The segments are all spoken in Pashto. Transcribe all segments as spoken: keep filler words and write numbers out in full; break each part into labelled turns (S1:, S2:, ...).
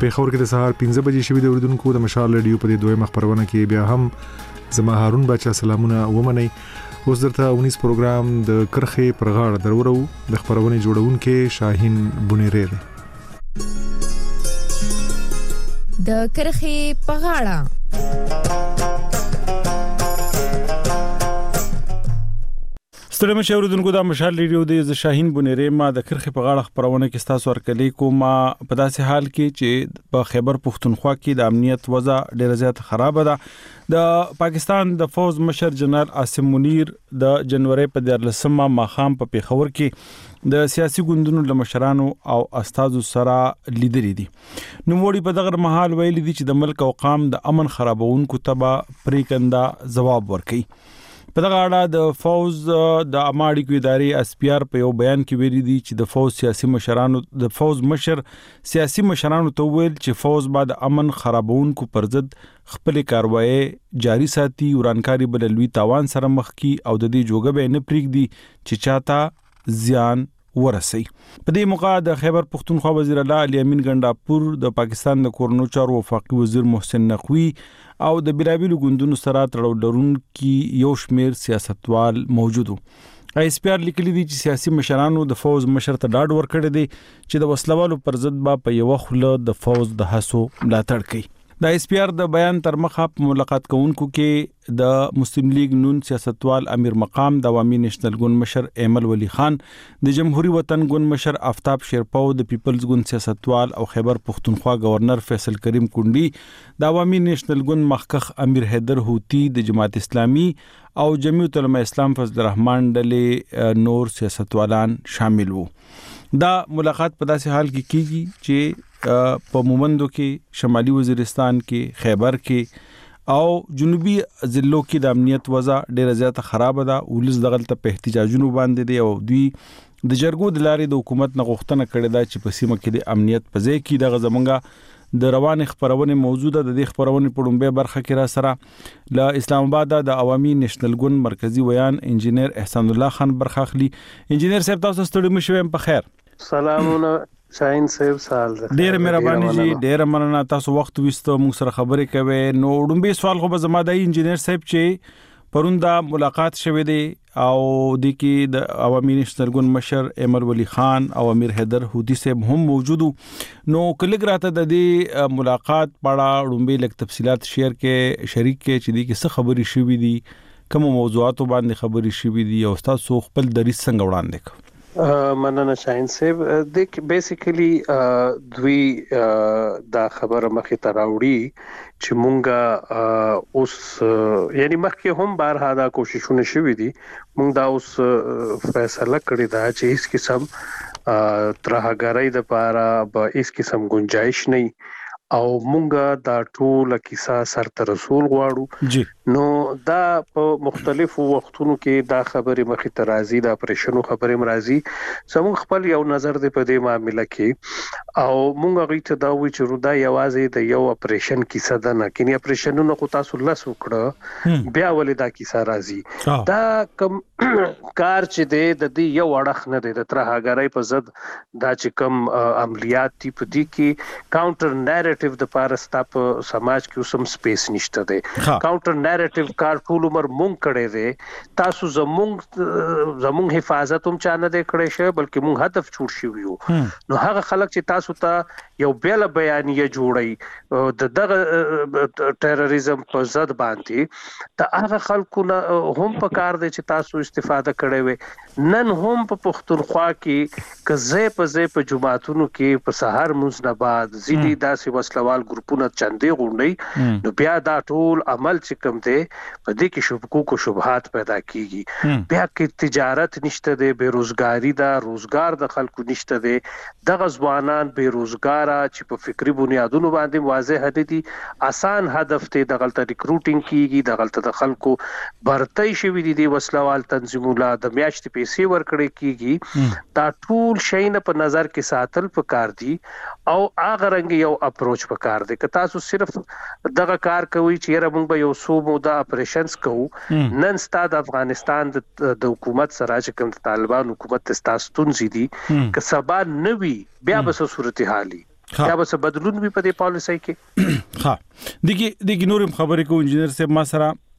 S1: پیښور کې د سهار پنځه بجې شوې د اوریدونکو د مشال رادیو په دې دویمه خبرونه کې بیا هم زما هارون بچا سلامونه ومنئ. اوس درته اونیس پروګرام د کرخې پر غاړه درورو د خبرونه جوړونکو شاهین بونیری دی.
S2: د کرخې په غاړه
S3: ستړي مشه اوریدونکو د مشال ریډیو د شاهین بونیری ما د کرخې په غاړه خبرونه کې تاسو ورکلې کوم په داسې حال کې چې په خیبر پختونخوا کې د امنیت وضع ډېر زیات خراب ده. د پاکستان د فوز مشر جنرال عاصم منیر د جنوري په دیارلسمه ماخام په پیښور کې د سیاسي ګوندونو له مشرانو او استادو سره لیدلې دي. نو وړي په دغه محل ویل دي چې د ملک او قام د امن خرابونکو تبا پریکندا جواب ورکړي. په دغه اړه د فوز د اماړي کو ادارې اسپیار په یو بیان کې ویلي دي چې د فوز سیاسي مشرانو د فوز مشر سیاسي مشرانو ته ویل چې فوز بعد امن خرابونکو پر ضد خپل کاروایی جاری ساتي، ورانکاري بللوي تاوان سره مخ کی او د دې جوګه به نه پریږدي چې چاته زیان ورسي. په دې موقع د خیبر پختونخوا وزیر الله علي امین ګنداپور د پاکستان د کورنو چارو وفاقي وزیر محسن نقوی او د بیلابیلو ګوندونو سره تړاو لرونکي یو شمیر سیاستوال موجودو. ایس پی آر لیکلي دي چې سیاسي مشرانو د فوز مشر ته ډاډ ورکړی دی چې د وسلوالو پر ضد به په یو خله د فوز د هڅو ملاتړ کوي. د ایس پی آر د بیان تر مخه په ملاقات کوونکو کې د مسلم لیگ نون سیاستوال امیر مقام، د عوامي نېشنل ګوند مشر ایمل ولی خان، د جمهوریت وطن ګوند مشر آفتاب شیرپاو، د پیپلز ګوند سیاستوال او خیبر پختونخوا گورنر فیصل کریم کونډي، د عوامي نېشنل ګوند مخکخ امیر حیدر هوتی، د جماعت اسلامي او جمعیت العلماء اسلام فضل الرحمن ډلې نور سیاستوالان شامل وو. دا ملاقات په داسې حال کې کیږي چې په مومندو کې، شمالي وزیرستان کې، خیبر کې او جنوبي ضلعو کې د امنیت وضع ډېره زیاته خراب ده. ولس دغلته په احتجاجونو باندې دي او دوی د جرګو د لارې د حکومت نه غوښتنه کړې ده چې په سیمه کې د امنیت په ځای کې دغه زمونږه د روان خبرونه موجوده د دې خبرونه په ډومبه برخه کې را سره ل اسلام آباد د عوامي نېشنل ګوند مرکزی ویان انجینر احسان الله خان برخه اخلي. انجینر صاحب تاسو ستړي مشوم په خیر.
S4: سلامونه شاهین صاحب، سال
S3: ډیر مهرباني جی، ډیر مننه تاسو وخت وستو موږ سره خبرې کوي. نو ډومبه سوال خو به زما د انجینر صاحب چې پروندا ملاقات شوه دی او د کې د عوامي نېشنل ګوند مشر ایمل ولی خان او امیر حیدر هودی صاحب هم موجودو. نو کله راته د دې ملاقات په اړه ډومبه لک تفصيلات شیر کې شریک کې چې دي کې څه خبرې شوې دي، کوم موضوعات باندې خبرې شوې دي او تاسو خپل دریس څنګه وړاندې کوئ؟
S4: مننه شاهین صاحب. د بیسیکلی دوی دا خبره مخې ته راوړي چې مونږه اوس یعنی مخکې هم بارها دا کوششونه شوې دي، مونږ دا اوس فیصله کړی دا چې هیڅ قسم ترهګرۍ د پاره به هیڅ قسم گنجائش نه او مونږه دا ټول کیسه سرته رسول غواړو. نو دا په مختلفو وختونو کې دا خبرې مخې ته راځي، دا پرېشنو خبرې مرাজি. زموږ خپل یو نظر دی په دې معاملې کې او مونږ غوښتل ته دا وی چې رودا یوازې د یو اپریشن کیسه ده نه، کینی اپریشنونو خو تاسو لس وکړه بیا ولې دا کیسه راځي. دا کم کار چې دی د دې یو اړخ نه دی، د ترهګرۍ په ضد دا چې کم عملیات دی په دې کې کاونټر نیریټیو د پارستا په سماج کې اوسم سپیس نشته دی. کاونټر نیریټیو کار ټول عمر مونږ کړی دی، تاسو زمونږ زمونږ حفاظت هم چا نه دی کړی شه بلکې مونږ هدف جوړ شوی یو. نو هغه خلک چې تاسو ته یو بیل بیانیه جوړي د دغه ټیرریزم په ضد باندې، ته هغه خلکو نه هم په کار دی چې تاسو استفاده کړی وي. نن هم په پښتونخوا کې کزه په ځای په جماعتونو کې په سحر مزنباد زیدي داسې وسلوال ګروپونه چندې غونډي، نو بیا دا ټول عمل چې کوم دی په دې کې شبکو شبهات پیدا کیږي. بیا کې تجارت نشته دی، بیروزګاری دا روزګار د خلکو نشته دی، دغه ځوانان بیروزګار چې په فکری بنیادونو باندې واضح دي، آسان هدف ته دغلت ریکروټینګ کیږي، دغلت د خلکو برتۍ شوی دي، د وسلوال تنظیمونه د میاشتې پیسې ورکړي کیږي. دا ټول شی نه په نظر کې ساتل پکار دي او هغه رنګ یو اپروچ پکار دي. که تاسو صرف دغه کار کوي چې یره موږ به یو سو مودا اپریشنز کوو، نن ستاد افغانستان د حکومت سره چې کوم طالبان حکومت تاسو تونزي دي که سبا نوي بیا به صورت حالي یا به څه بدلون وي په دې پالیسي کې.
S3: ها دغه دغه نورم خبرې کو انجنیر صاحب ما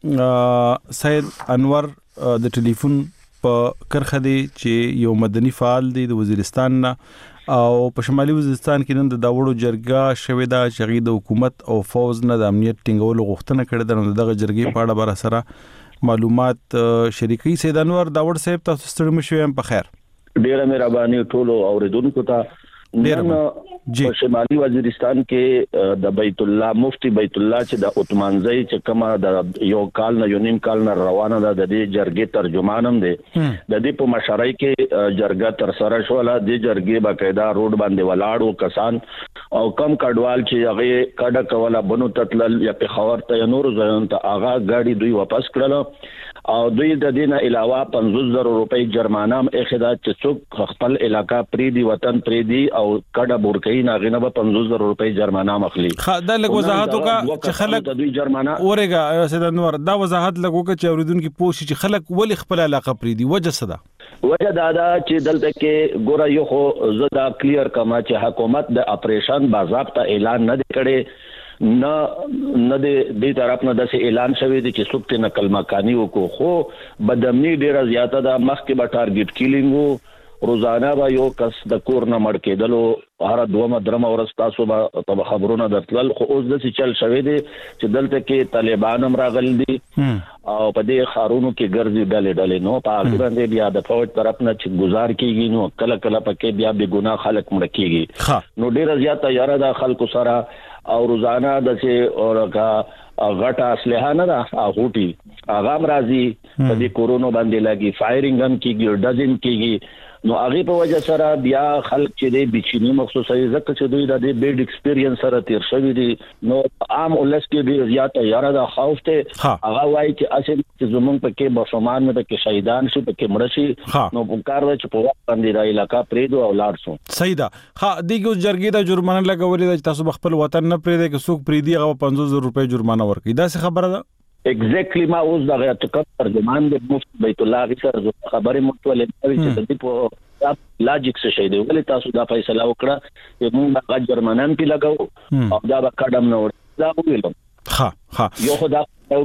S3: سره سید انور د ټلیفون په کرخه دی چې یو مدني فعال دی د وزیرستان نه او په شمالي وزیرستان کې نن د داوړو جرګه شوې ده چې د حکومت او فوز نه د امنیت ټینګولو غوښتنه کړې ده. دغه جرګې په اړه بر سره معلومات شریکي سید انور داوړ صاحب تاسو ستړي مشوي هم په خیر.
S5: ډیره مهرباني ټولو اوریدونکو ته. نن په شمالي وزیرستان کې د بیت الله مفتی بیت الله چې د عثمانزی چې کومه د یو کال نه یو نیم کال نه روانه ده د دې جرګې ترجمان هم دی. د دې په مشرۍ کې جرګه تر سره شوله. د جرګې باقاعده روډ باندې ولاړو کسان او کم کډوال چې هغه کډه کوله بنو تتل یا په خبر ته نور ځایون ته هغه غاډي دوی واپس کړل او دوی د دې نه علاوه پنځوس زره روپۍ جرمانه هم اخیدا چې څوک خپل علاقہ پری دی وطن پری دی او کډه بورکې نه غنه به پنځوس زره روپۍ جرمانه مخلي.
S3: خا دا لږ وضاحت وکړه چې خلک
S5: د دوی جرمانه
S3: اورېګا سید انور دا وضاحت لږ وکړه چې اوریدونکو پوښتنه چې خلک ولې خپل علاقہ پری دی وجه څه ده؟
S5: وجه دا ده چې دلته کې ګوره یو خو زدا کلیر کما چې حکومت د اپریشن باضابطه اعلان نه کړي نه نه دې طرف نه د اعلان شوی دی چې څوک ته نقل مکانی وکړو خو بدامنی ډیره زیاته ده. مخکې به ټارګټ کیلینګ روزانه به یو کس د کور نه مړ کېدلو هر دوه درم ورځ تاسو به خبرونه درتل خو اوس د څه چل شوی دی چې دلته کې طالبان هم راغل دي او په دې خارونو کې ګرځي ډلې ډلې نو په هغه باندې بیا د فوج طرف نه چې گزار کیږي نو کله کله پکې بیا به ګناه خلک مړ کیږي نو ډیره زیاته یاره د خلکو سره او روزانه د څه اورګه غټه اسلحه نه ده هوټي هغه راځي په دې کورونو باندې لګي فایرینګ هم کیږي ډزین کیږي نو هغه په وجه سره بیا خلک چې د بچینی مخصوصي ځکه چې دوی د دې بیډ ایکسپیرینس سره تیر شوی دي نو عام ولس کې ډیر زیاته یاره د خوف ته هغه وایي چې اصل چې زمونږ پکې بشومان مې پکې شهیدان شي پکې مړ شي نو په کار چې په وخت باندې د علاقې پریدو او لاړ شو.
S3: صحیح ده. ها دغه جرګې د جرمانه لګولې د تاسو خپل وطن نه پریده کې څوک پریدي هغه پنځوس زره روپۍ جرمانه ورکړي دا څه خبره ده؟
S5: ایگزیکټلی ما اوس دغه ترجمان د مفتی بیت الله غي سره خبرې متولې چې د دې په لاجیک څه شي دی ولې تاسو دا فیصله وکړه چې موږ د جرمنان په لګاو او دا به کډم نه ور دا ویلم.
S3: ها ها
S5: یو خدا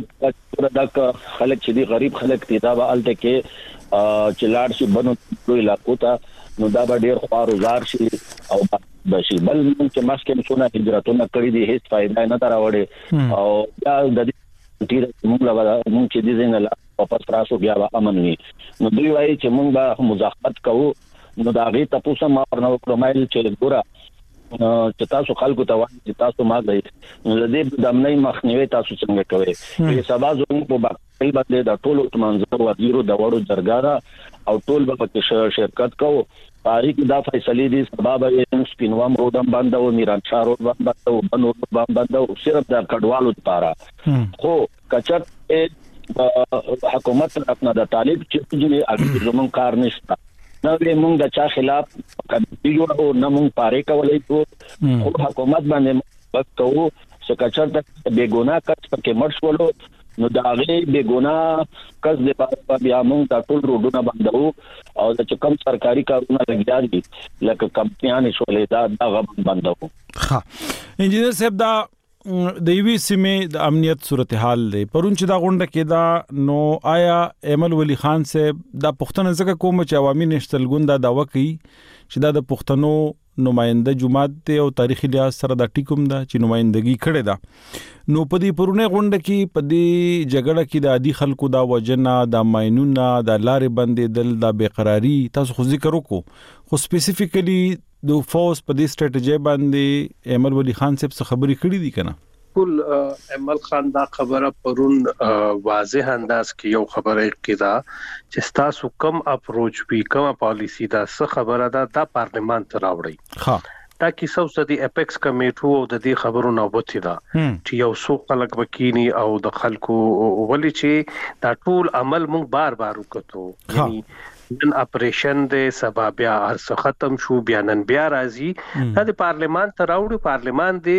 S5: دا خلک چې دی غریب خلک دي دا به الته کې چې لاړ شي بنو ټول علاقو ته نو دا به ډیر خوارزار شي او بشي بل چې مسکه څونه هجرتونه کړی دي هیڅ فائدہ نه راوړي او دا د ډیر موږ لا موږ چې دي زنه واپس راسو بیا امن وي نو دوی وايي چې موږ به مزاحمت کوو نو دا غي تاسو ما ورنو کومایل چې ګورا چې تاسو خلکو ته وایي چې تاسو ما دی نو د دې دمنې مخنیوي تاسو څنګه کوي په سبا زموږ په باندې باندې د ټولو منځو وزیرو د وړو جرګا او ټول به پکې شرکت کوو پای کې دا فیصله دي سبب یې سپینوام روډم باندې او میران شاه روډ باندې او بنو باندې او صرف د کډوالو لپاره خو کچت حکومت خپل د طالب چې چې زمون کار نشته نو موږ د چا خلاف کډیو او نه موږ پاره کولای شو خو حکومت باندې وکړو چې کچت بیګونا کس پکې مړ شولو نو دا غي بیګونا کس د پاره بیا موږ د ټول روډونه بندو او د کم سرکاري کارونه لګیا دي لکه کمپنیان شولې دا د غو بندو.
S3: ها انجینر صاحب دا د یوې سیمې د امنیت صورتحال دی پرون چې دا غونډه کې دا نو آیا ایمل ولی خان صاحب دا پښتون ځکه کوم چې عوامي نشتلګون دا داوا کوي چې دا د پښتنو نماینده جماعت ته او تاریخي لحاظ سره د ټیکوم دا چې نمائندګي کړي دا نو په دې پرونه غونډه کې په دې جګړه کې د عادي خلکو دا وجنه د ماينونه د لارې بندې دل د بیقراری تاسو خو ذکر وکړو خو سپیسیفیکلی د فوز په دې سټریټجی باندې ایمل ولی خان صاحب څخه خبرې کړې دي کنه
S4: کول ایمل خان دا خبره پرون واضح انداز کې یو خبره کړه چې تاسو کم اپروچ وی کم پالیسی دا څه خبره ده دا پارلیمان ته راوړي
S3: ها
S4: دا کیسه اوس د اپیکس کمیټو او د دې خبرو نوبت ده چې یو څو خلک وکینی او د خلکو ولې چې دا ټول عمل مونږ بار بار وکړو یعنی نن اپریشن د سبب بیا ارس ختم شو بیا نن بیا راځي دا د پارلیمان ته راوړي پارلیمان دی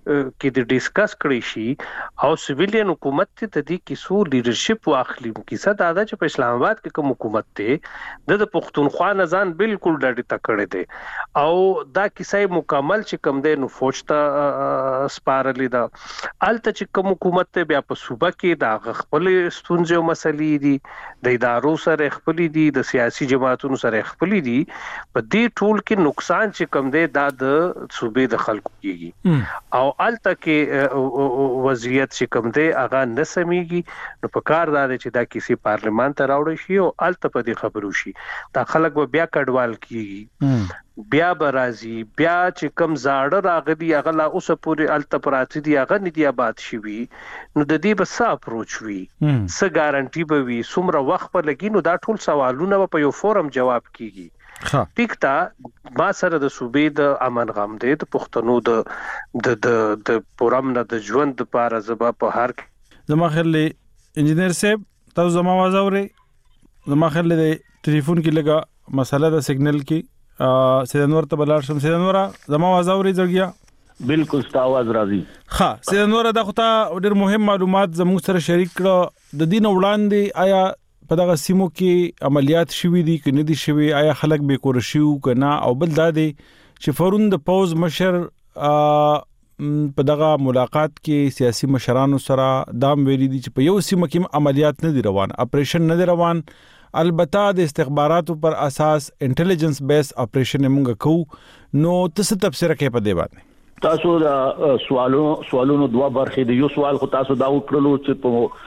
S4: کې د ډیسکس کړی شي او سیویلین حکومت ته د دې کیسو لیډرشپ واخلي. کیسه دا ده چې په اسلام آباد کې کوم حکومت ته د پښتونخوا نزان بالکل ډډه تکړه دي او دا کیسه مکمل چې کوم دی نو فوج ته سپارلې ده. الته چې کوم حکومت ته بیا په صوبه کې دا خپل ستونزې او مسلې دي د ادارو سره خپل دي د سیاسي جماعتونو سره خپل دي په دې ټول کې نقصان چې کوم دی دا د صوبې د خلکو کیږي او الته کې وضعیت چې کوم دی هغه نه سميږي. نو په کار دا دی چې دا کیسې پارلمان ته راوړي شي او الته په دې خبرو شي دا خلک به بیا کډوال کیږي بیا برازي بیا چې کم زاړه راغلي هغه لا اوسه پورې الته پراتی دي هغه ندي آباد شي وي. نو د دې بس اپروچ وي څه ګارانټي به وي څومره وخت په لګي. نو دا ټول سوالونه په یو فورم جواب کیږي. ټیک تا ما سره د صوبې د امن غم دی د پښتنو د د د پورم نه د ژوند لپاره زبا په هر
S3: زما خل انجینر صاحب تاسو زما आवाज اورئ؟ زما خل د ټلیفون کې لګا مسله د سیګنل کې سیدنور ته بلار شم. سیدنور زما आवाज اورئ زړګیا؟
S5: بالکل ستا आवाज راځي.
S3: ها سیدنور دا خو ته ډېر مهم معلومات زموږ سره شریک کړه. د دین وړاندې آیا په دغه سیمو کې عملیات شوي دي که نه دي شوي؟ آیا خلک به کور شي که نه؟ او بل دا دی چې فرون د پوز مشر په دغه ملاقات کې سیاسي مشرانو سره دام ویلي دي چې په یو سیمه کې عملیات نه دي روان، اپریشن نه دي روان. البته د استخباراتو پر اساس انټيليجنس بیس اپریشن موږ کوو. نو تاسو تفسیر کوي په دې باندې؟
S5: تاسو دا سوالونو سوالونو دوه برخې دي. یو سوال خو تاسو دا وکړلو چې په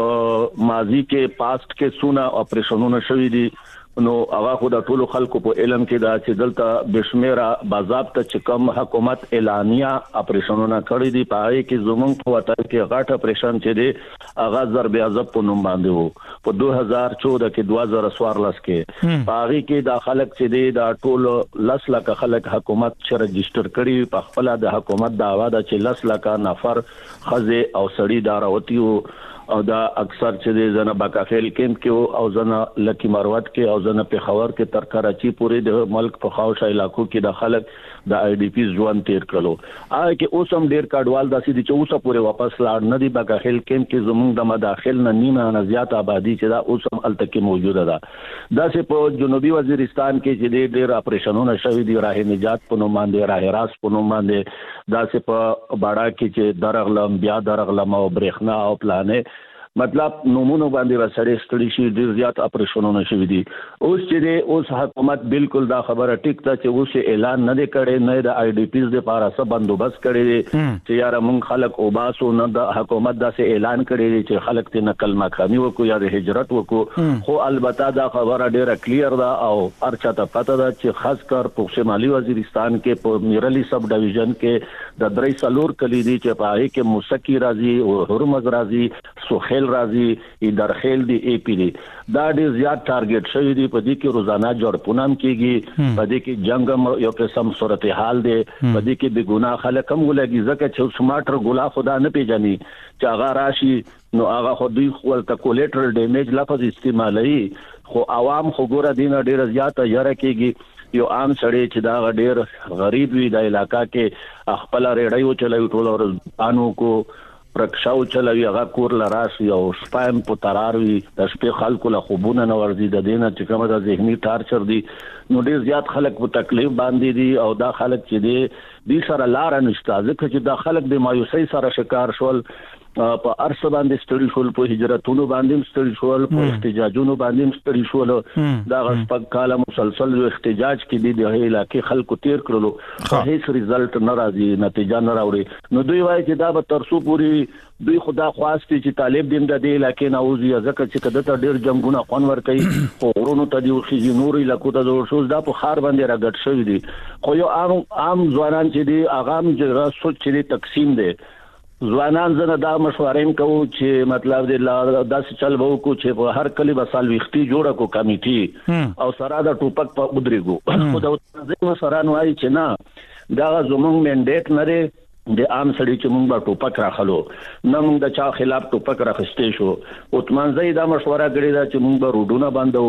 S5: ماضی کې پاست کې سونه اپریشنونه شوي دي. نو هغه خو د ټولو خلکو په علم کې دا چې دلته بشمیره باضابطه چې کوم حکومت اعلانیا اپریشنونه کړی دي پای کې زمونږ په وطن کې غاټ اپریشن چې دی هغه ضرب عذاب په نوم باندې وو په دوه هزار چودہ کې دوه هزار څوارلس کې. پای کې دا خلک چې دی دا ټول لس لک خلک حکومت چې رجستر کړي په خپل د حکومت داوا ده چې لس لک نفر خزه او سړی داراوتی وو او دا اکثر چې د زنه باکافل کیمپ کې او زنه لکی مروت کې او زنه پیښور کې تر کراچي پورې د ملک په خاوشه علاقو کې د خلک د آی ډی پی ځوان تیر کړلو. آی کې اوس هم ډیر کډوال داسې دي چې اوسه پورې واپس لاړ نه دي. باکافل کیمپ کې زموږ د مداخل نه نیمه نه زیات آبادی چې دا اوس هم الته کې موجوده ده. داسې په جنوبي وزیرستان کې چې ډیر اپریشنونه شوي دي راه نجات په نوم باندې راه راس په نوم باندې. داسې په باډا کې چې درغلم بیا درغلم او برېښنا او پلانې مطلب نمونه باندې وسړې ستړي شي ډیر زیات اپریشنونه شوي دي. اوس چې اوس حکومت بالکل دا خبره ټیک ته چې اوس اعلان نه دی کړی نه د آی ډی پیز لپاره څه بندوبست کړی دی چې یار موږ خلک او باسو نه د حکومت داسې اعلان کړی دی چې خلک ته نقل مکانی وکړو یا د هجرت وکړو. خو البته دا خبره ډیره کلیر ده او ارچا ته پته ده چې خاص کر په شمالي وزیرستان کې په میرلی سب ډیویژن کې د درې سلور کلی دي چې په هغه کې موسکی راځي او هرمز راځي سوخیل راځي ادارخیل دی ای پی دی. دا ډیر زیات ټارګټ شوی دی. په دې کې روزانه جوړپونه هم کیږي. په دې کې جنگ یو قسم صورتحال دی. په دې کې بے ګناه خلک هم ولګي ځکه چې سمارټر ګلا خدا نه پیژني چې هغه راشي نو هغه خو دوی خپل ته کولیټرل ډیمیج لفظ استعمالوي. خو عوام خو ګوره دین ډیر زیات یره کیږي. یو عام سړی چې دا ډیر غریب وي د علاقې کې خپل ریډیو چلوي ټول ورځ انو کو پرکشاو چلوي هغه کور لراشي او سپایم په ترار وي د شپې خلکو له خوبونه نه ورځي د دینه چې کومه د ذهني ټارچر دي. نو ډیر زیات خلک په تکلیف باندې دي او دا خلک چې دي د سره لار نشته ځکه چې دا خلک د مایوسۍ سره شکار شول. په ارس باندې ستړي شول په هجرتونو باندې ستړي شول په احتجاجونو باندې ستړي شول. دا غشپک کاله مسلسل احتجاج کې دي د علاقې خلکو تیر کړلو هیڅ ریزلټ نه راځي نتیجه نه راوړي. نو دوی وایي چې دا به ترسو پوری دوی خدا خواسته چې طالب دین د دې علاقې نه اوځي ځکه چې کده ته ډیر جنگونه خون ور کوي او ورونو ته دی خو نوري لکو ته جوړ شو دا په خار باندې راګټ شوی دي. خو یو عام عام ځوانان چې دي اغام چې سوچ چې تقسیم دي ځوانان زنه دا مشورې کوو چې مطلب دې داسې چل وو کو چې په هر کلی بسال وختي جوړه کو کمیټي او سره د ټوپک په ودرېګو. خو دا ځکه سره نوای چې نه دا زموږ منډیټ نه لري د عام سړي چې موږ په ټوپک راخلو نه موږ د چا خلاف ټوپک راخستې شو. او تمنځي دا مشوره کړې ده چې موږ به روډونه بندو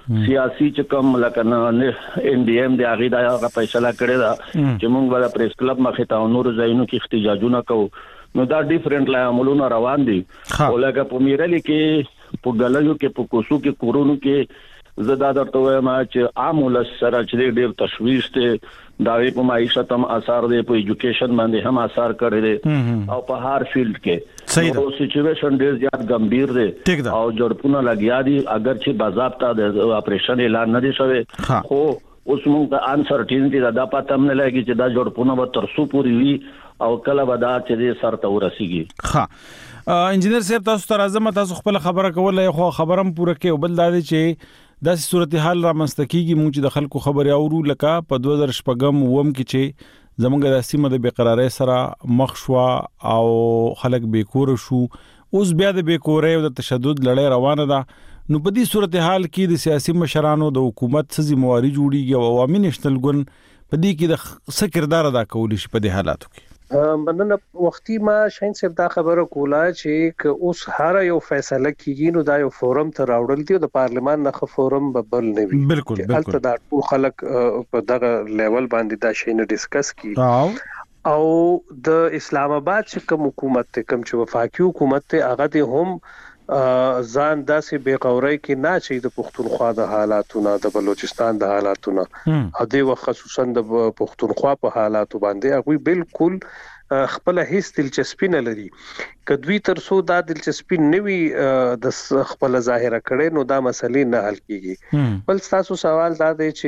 S5: سیاسي چې کوم لکه نه ان ډي ایم د هغه د هغه فیصله کړی دا چې موږ ولا پریس کلب مخې ته نور ځایونو کې احتجاجونه کوو نو دا ډیفرنٹ لا عملونه روان دي او لکه په میرالي کې په ګلایو کې په کوسو کې کورونو کې زدا درته وایم چې عام ولس سره چې ډېر تشويش ته دا په معیشت هم اثر دی په ایجوکیشن باندې هم اثر کړی دی او په هر فیلډ کې نو سچويشن ډېر زیات ګمभیر دی او جوړپونه لګیا دي اگر چې باضابطه د اپریشن اعلان نه دي شوی خو اوس موږ ته انسرټینټی دا پاتې هم نه لګي چې دا جوړپونه به تر څو پوری وي او کله به دا چې سر ته ورسیږي.
S3: ها انجینر صاحب تاسو تر اعظم تاسو خپل خبره کولای خو خبرم پوره کې او بل دا چې د صورتحال را مستکیږي مونږ چې د خلکو خبري اورو لکه په دوه هزار شپږم ووم کې چې زمونږ د سیمه د بیقراری سره مخ شو او خلک بیکور شو اوس بیا د بیکورۍ او د تشدد لړۍ روانه ده نو په دې صورتحال کې د سیاسي مشرانو د حکومت څخه ذمہواری جوړیږي او عوامي نېشنل ګوند په دې کې د څه کردار ادا کولی شي په دې حالاتو کې.
S4: مننه وختي ما شاین صاحب دا خبره کوله چې ک اوس هر یو فیصله کیږي نو دا یو فورم ته راوړل دی او د پارلیمان نه فورم بل نه وي
S3: بالکل بالکل
S4: دا ټول خلک په دغه لیول باندې دا شی نه ډیسکس کی او د اسلام آباد چې کوم حکومت ته کوم چې وفاقي حکومت ته هغه ته هم ځان داسې بیغوري کې نه چې د پښتونخوا د حالاتونو د بلوچستان د حالاتونو او د خصوصا د پښتونخوا په حالاتو باندې هغه بالکل خپل هیڅ دلچسپي نه لري کدوې تر څو دا دلچسپي نوي د خپل ظاهره کړي نو دا مسلې نه حل کیږي بل تاسو سوال دا دی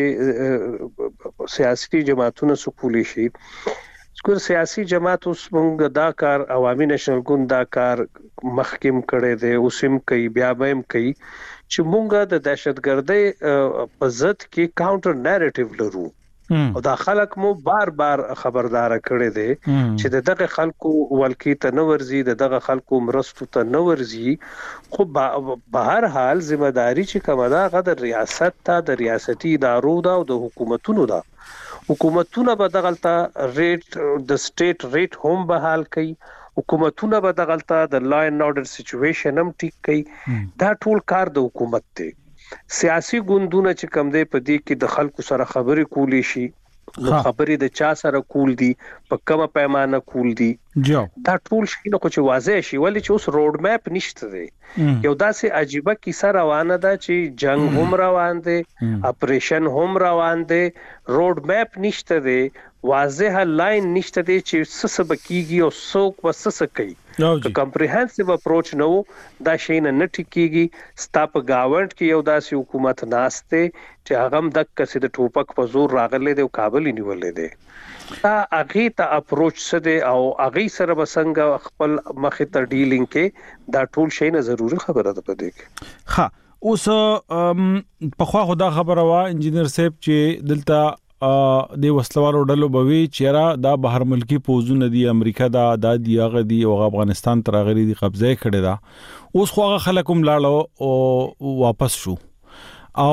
S4: چې سیاسي جماعتونو سکولي شي څکور سیاسي جماعت اوس موږ دا کار عوامي نېشنل ګوند دا کار مخکیم کړي دي اوسم کوي بیا به کوي چې موږ د دهشتګردۍ په ضد کې کاونټر نریټیو لرو او دا خلک مو بار بار خبردار کړي دي چې دغه خلکو ولکی ته نو ورزي دغه خلکو مرستو ته نو ورزي خو به هر حال ځمېداري چې کومه ده غد ریاست ته د ریاستي ادارو دا او د حکومتونو دا حکومتونه به دغلطه ریټ د سټیټ ریټ هم بحال کړي حکومتونه به دغلطه د لا اینڈ آرډر سچويشن هم ټیک کړي دا ټول کار د حکومت دی سیاسي ګوندونه چې کم دی په دې کې د خلکو سره خبرې کولی شي نو خبرې د چا سره کول دي په کومه پیمانه کول دي دا ټول شي نو چې واضح شي ولې چې اوس روډ میپ نشته دی یو داسې عجيبه کیسه روانه ده چې جنگ هم روان دي اپریشن هم روان دي روډ میپ نشته دی واضح لاین نشته دی چې څه څه بکیږي او څوک وسڅ کوي که کمپریهنسیو اپروچ نو دا شي نه ټیکيږي ستاپ گاونډ کې یو داسې حکومت ناشته چې هغه هم د کسې د ټوپک په زور راغلي دی او کابل نیولې دی دا اغه ته اپروچ سده او اغه سره بسنګ خپل مخې ته ډیلینګ کې دا ټول شي نه ضروري خبره ده پدې کې.
S3: ها اوس په خوا خدا خبره وا انجینر صاحب چې دلته د وسلوالو ډلو بوي چیرې دا بهر ملکی پوزونه دي امریکا دا د دیغه دي او افغانستان تر غري دي قبضه کړي دا اوس خو هغه خلکم لاړو او واپس شو او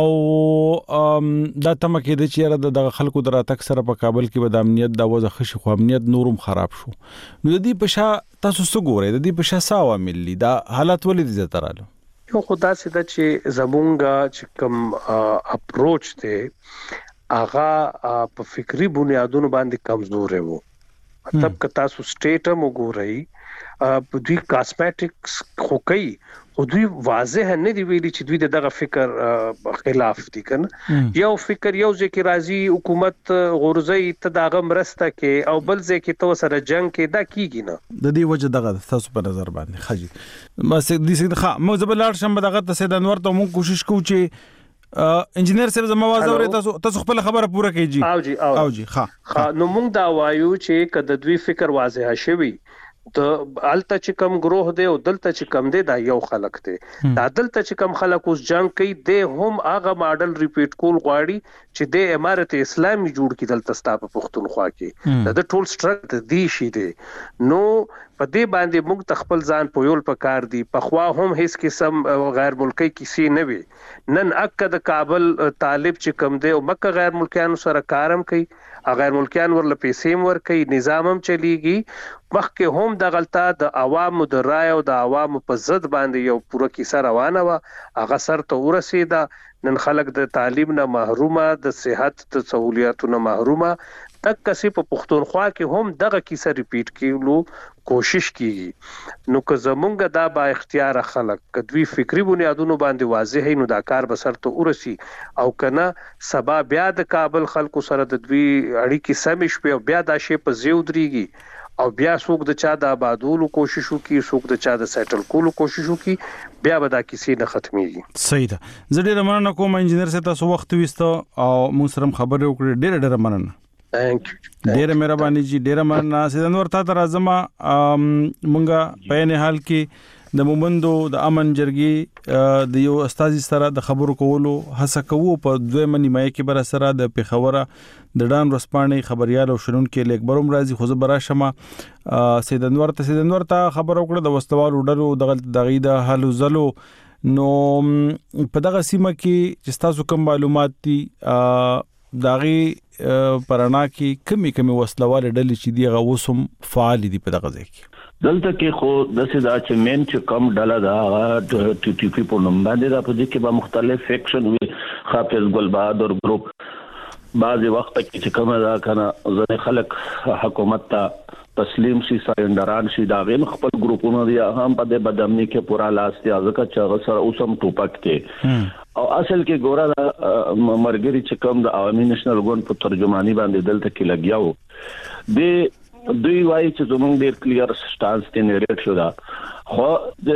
S3: دا تم کې د چیرې د خلکو دراتک سره په کابل کې د امنیت د وځه خشي خو امنیت نورم خراب شو نو د دې په شا تاسو څه ګورئ د دې په شا څه عوامل دي دا حالت ولې دي تراله
S4: یو خدا سي د چې زمونږه چې کوم اپروچ ته اغا په فکری بنیادونو باندې کمزور وو مطلب ک تاسو سټیټ هم وګورئ په دوی کاسمیټکس خو کوي خو دوی واضح نه دی ویلي چې دوی دغه فکر خلاف دي کنه یو فکر یو ځکه راځي حکومت غورځي ته دغه مرسته کې او بل ځکه تو سره جنگ کې دا کیږي نه
S3: د دې وجه دغه تاسو په نظر باندې خجي بس دې څه ښه مو زبلار شم دغه ته د انور ته مو کوشش کوو چې انجینر صاحب زما واځو تاسو تاسو خپل خبره پوره کیږي
S4: او جی او جی ها نو موږ دا وایو چې کله دوی فکر واضح شوی د الته چې کم گروه دی او دلته چې کم دی دا یو خلک دی دا دلته چې کم خلک اوس جنگ کوي د هم هغه ماډل ریپیټ کول غواړي چې د امارت اسلامي جوړ کی دلته ستاپ پښتونخوا کې دا د ټول سټرګ دی شي دی نو په دې باندې موږ تخپل ځان پویول پکار دي. په خوا هم هیڅ قسم غیر ملکی کسی نه وي. نن اکه د کابل طالب چې کم دی او مکه غیر ملکیانو سره کارم کوي، غیر ملکیان ورله پیسې ور کوي، نظام هم چلیږي. مخکې هم د غلطه د عوامو د رای او د عوامو په ضد باندې یو پوره کیسه روانه و، هغه سر ته ورسیده. نن خلک د تعلیم نه محرومه، د صحت د سہولیاتو نه محرومه. تک کسي په پښتونخوا کې هم دغه کیسه ریپیټ کیلو کوشش کیږي. نو که زمونږ دا با اختیار خلک کدوی فکری بنیادونو باندې واضح نو دا کار بسر ته ورسی، او کنه سبا بیا د کابل خلکو سره د دوی اړیکې سمش په بیا دا شی په زیو دريږي، او بیا څوک د چا د آبادولو کوشش وکي، څوک د چا د سیټل کولو کوشش وکي، بیا به دا کیسې نه ختميږي.
S3: صحیح ده. زه ډیر مننه کوم انجنیر سره تاسو وخت وستو او موږ سره خبرې وکړې. ډیر ډیر مننه.
S4: ثانک یو.
S3: ډیر مهرباني جی، ډیر مننه. سید انور تا تر ازما مونږه په نه حال کې د مومندو د امن جرګي د یو استاذ سره د خبرو کولو هڅه کوو. په دوه منی مې کې بر سره د پیښوره د ډان رسپانې خبريال او شرون کې لیکبروم راځي خو زبر شمه سید انور ته سید انور ته خبر وکړه د وستوال وډرو د دغې د حل زلو. نو په دغه سیمه کې چې تاسو کوم معلومات دي داغي پرانا کې کمی کمی وسلواله ډلې چې دی غوسم فعال دي په دغه ځای کې؟
S5: دلته کې خو د سدا چې مین چې کم ډله دا ټي ټي پی په نوم باندې دا په دې کې به مختلف فیکشن وي. حافظ ګل بهادر ګروپ بعضی وخت کې چې کومه دا کنه ځنې خلک حکومت ته تسلیم شي، سایندران شي، دا غیم خپل ګروپونه دي هم په دې بدامني کې پورا لاس دی ځکه چې سره اوسم ټوپک کې او اصل کې ګورا مرګري چې کوم د عوامي نېشنل ګوند په ترجمانی باندې دلته کې لګیاو دی دوی وایي چې زمونږ ډیر کلیر سټانس ته نریټ شو دا خو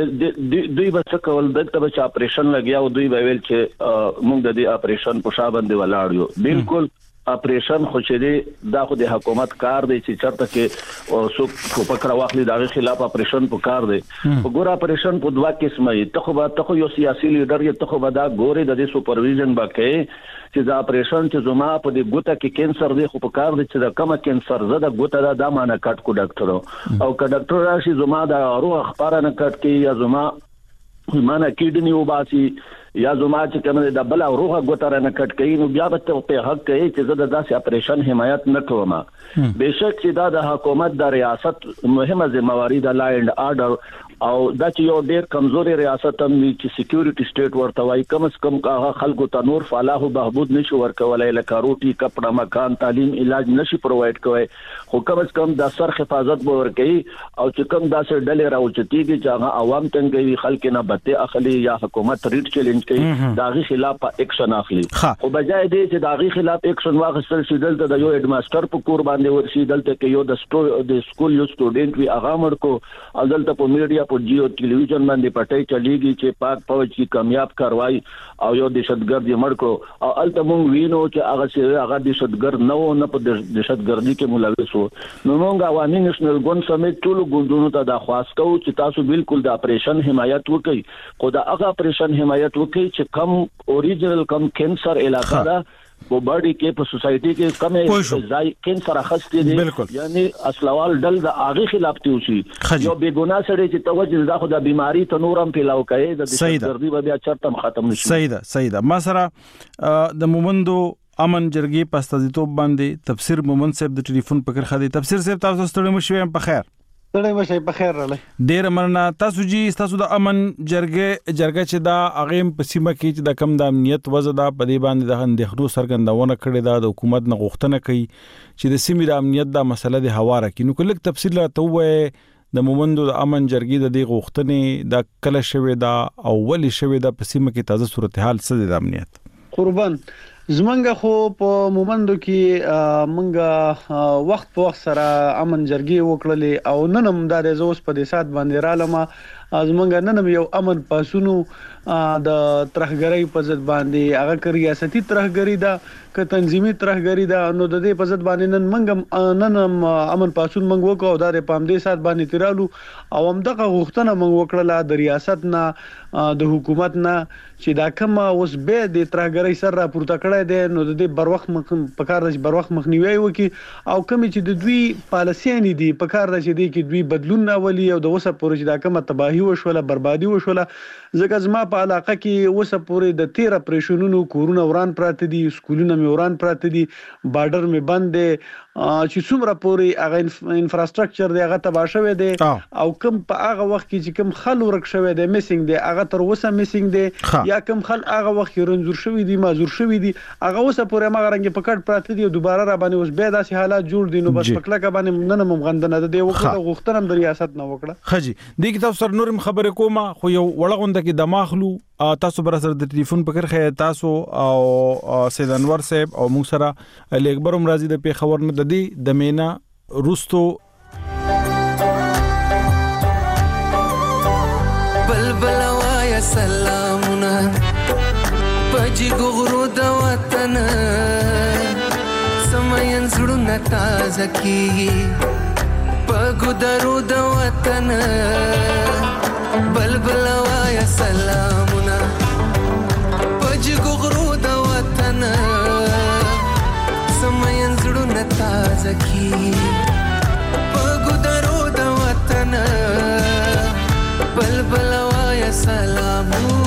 S5: دوی به څه کول دلته به اپریشن لګیا او دوی به ویل چې موږ د دې اپریشن په شابه باندې ولاړ یو. بالکل اپریشن خو چې دی دا خو د حکومت کار دی چې چرته کې او څوک په پکړه واخلي دا خلاف اپریشن په کار دی. وګوره اپریشن په دوه قسمه دی. ته خو به ته خو یو سیاسي لیډر یې ته خو به دا ګوري د دې سپرویژن باکې چې دا اپریشن چې زما په دې ګوته کې کینسر دی خو په کار دی چې دا کومه کینسر زده ګوته دا د مانه کټ کو ډاکټر او که ډاکټر راشي زما دا روح اخبار نه کټ کې یا زما مانه کډنی وباسي یا زما چې کومه د بل او روح ګوتره نه کټ کین نو بیا به ته حق کوي چې زه د داسې اپریشن حمایت نه کوم. بهشک چې دا د حکومت د ریاست مهمه ذمہواری د لا اینڈ آرډر او دا چې یو ډیر کمزوري ریاست هم چې سکیورټي سټیټ ورته وای کم از کم هغه خلکو ته نور فلاح او بهبود نشي ورکولای لکه روټي کپڑا مکان تعلیم علاج نشي پرووایډ کوي خو کم از کم د سر حفاظت به ورکوي او چې کم داسې ډلې راوچتيږي چې هغه عوام څنګه خلک نه بته اخلي یا حکومت ریټ چیلنج کوي داغي خلاف اکشن اخلي او بجای دې چې داغي خلاف اکشن واخیستل شي دلته د یو هډ ماستر په کور باندې ورشي دلته کې یو د د سکول یو سټوډنټ وی هغه مرکو او دلته په میډیا په جیو ټلویزیون باندې پټای چلیږي چې پاک فوج کی کامیاب کاروای او یو دهشتګرد یې مړ کړو او الته مونږ وینو چې هغه چې هغه دهشتګرد نه و نه په دهشتګردي کې ملوث وو. نو مونږ عوامي نېشنل ګوند سمیت ټول ګوندونو ته دا خواست کوو چې تاسو بالکل د اپریشن حمایت وکړئ خو دا هغه اپریشن حمایت وکړئ چې کم اوریجنل کم کینسر علاقہ دا په باډي کې په سوسايټي کې کمې ځای کینسر اخستې دي یعنی اصلوال ډل د اغه خلاف تیوشي یو بے ګناه سره چې توجه دا خو د بیماری ته نورم پیلاو کوي د دردي به بیا چرته ختم نشي.
S3: صحیح ده صحیح ده. ما سره د مومندو امن جرګي په استازیتوب باندې تفسیر مومند صاحب د ټلیفون پکړ خدي. تفسیر صاحب تاسو ستړي مشوي په خیر؟
S6: ستړي مشي په خیر راله.
S3: ډیر مننه. تاسو جی تاسو د امن جرګه جرګه چې دا اغیم په سیمه کې چې د کم د امنیت وزه دا په دې باندې د اندېخدو سرګندونه کړې ده د حکومت نه غوښتنه کوي چې د سیمې د امنیت دا مسله د حواله کې نو کله تفصیل ته وې د مومندو د امن جرګې د دې غوښتنې د کله شوي دا او ولې شوي دا په سیمه کې تازه صورتحال څه د امنیت
S6: قربان زمونږ خو په مومندو کې مونږ وخت په وخت سره امن جرګې وکړلې او نن هم دا د زوس په دې سات باندې رالمه زمونږ نن هم یو امن پاسونو د ترهګری په ضد باندې هغه ریاستي ترهګری دا ک تنظیمي ترهګری دا نو د دې په ضد باندې نن منګم نن هم امن پاسون منګ وکاو دا په پام دې سات باندې تیرالو او هم دغه غوښتنه منګ وکړه د ریاست نه د حکومت نه چې دا کوم اوس به د ترهګرۍ سر را پورته کړی دی نو د دې بر وخت مخ په کار د بر وخت مخنیوي وکي او کوم چې د دوی پالیسیانې دي په کار د چې دی کې دوی بدلون راولي او د وسه پورې چې دا کومه تباہي وشوله بربادي وشوله ځکه زما په علاقه کې وسه پورې د تیر اپریشنونو کورونه وران پراته دي سکولونه مې وران پراته دي بارډر مې بند دي چې څومره پورې هغه انفراستراکچر دی هغه تباہ شوی دی او کوم په هغه وخت کې چې کوم خل ورک شوی دی میسنګ دی هغه تر اوسه میسنګ دی یا کوم خل هغه وخت کې رنځور شوی دی مازور شوی دی هغه اوسه پورې ما غرنګ پکړ پراته دي دوباره را باندې اوس به داسې حالات جوړ دي نو بس پکړه کا باندې نن مغندنه د وخت غوښتنه د ریاست نه وکړه
S3: خجی دغه تاسو سره نورم خبره کومه خو یو وړغونده کې دماغلو تاسو بر سره د ټلیفون پکړ خې تاسو او سید انور صاحب او موږ سره علي اکبر مرضی د پیښور نه د دې د مینا روستو
S7: بلبل وایا سلامونه پجی ګورو د وطن سمين زړونه تازه کیږي پګو درو د وطن بلبل وایا سلامونه پجی ګورو د وطن سمين زړونه تازه کیږي پګو درو د وطن بلبل وایا سلامونه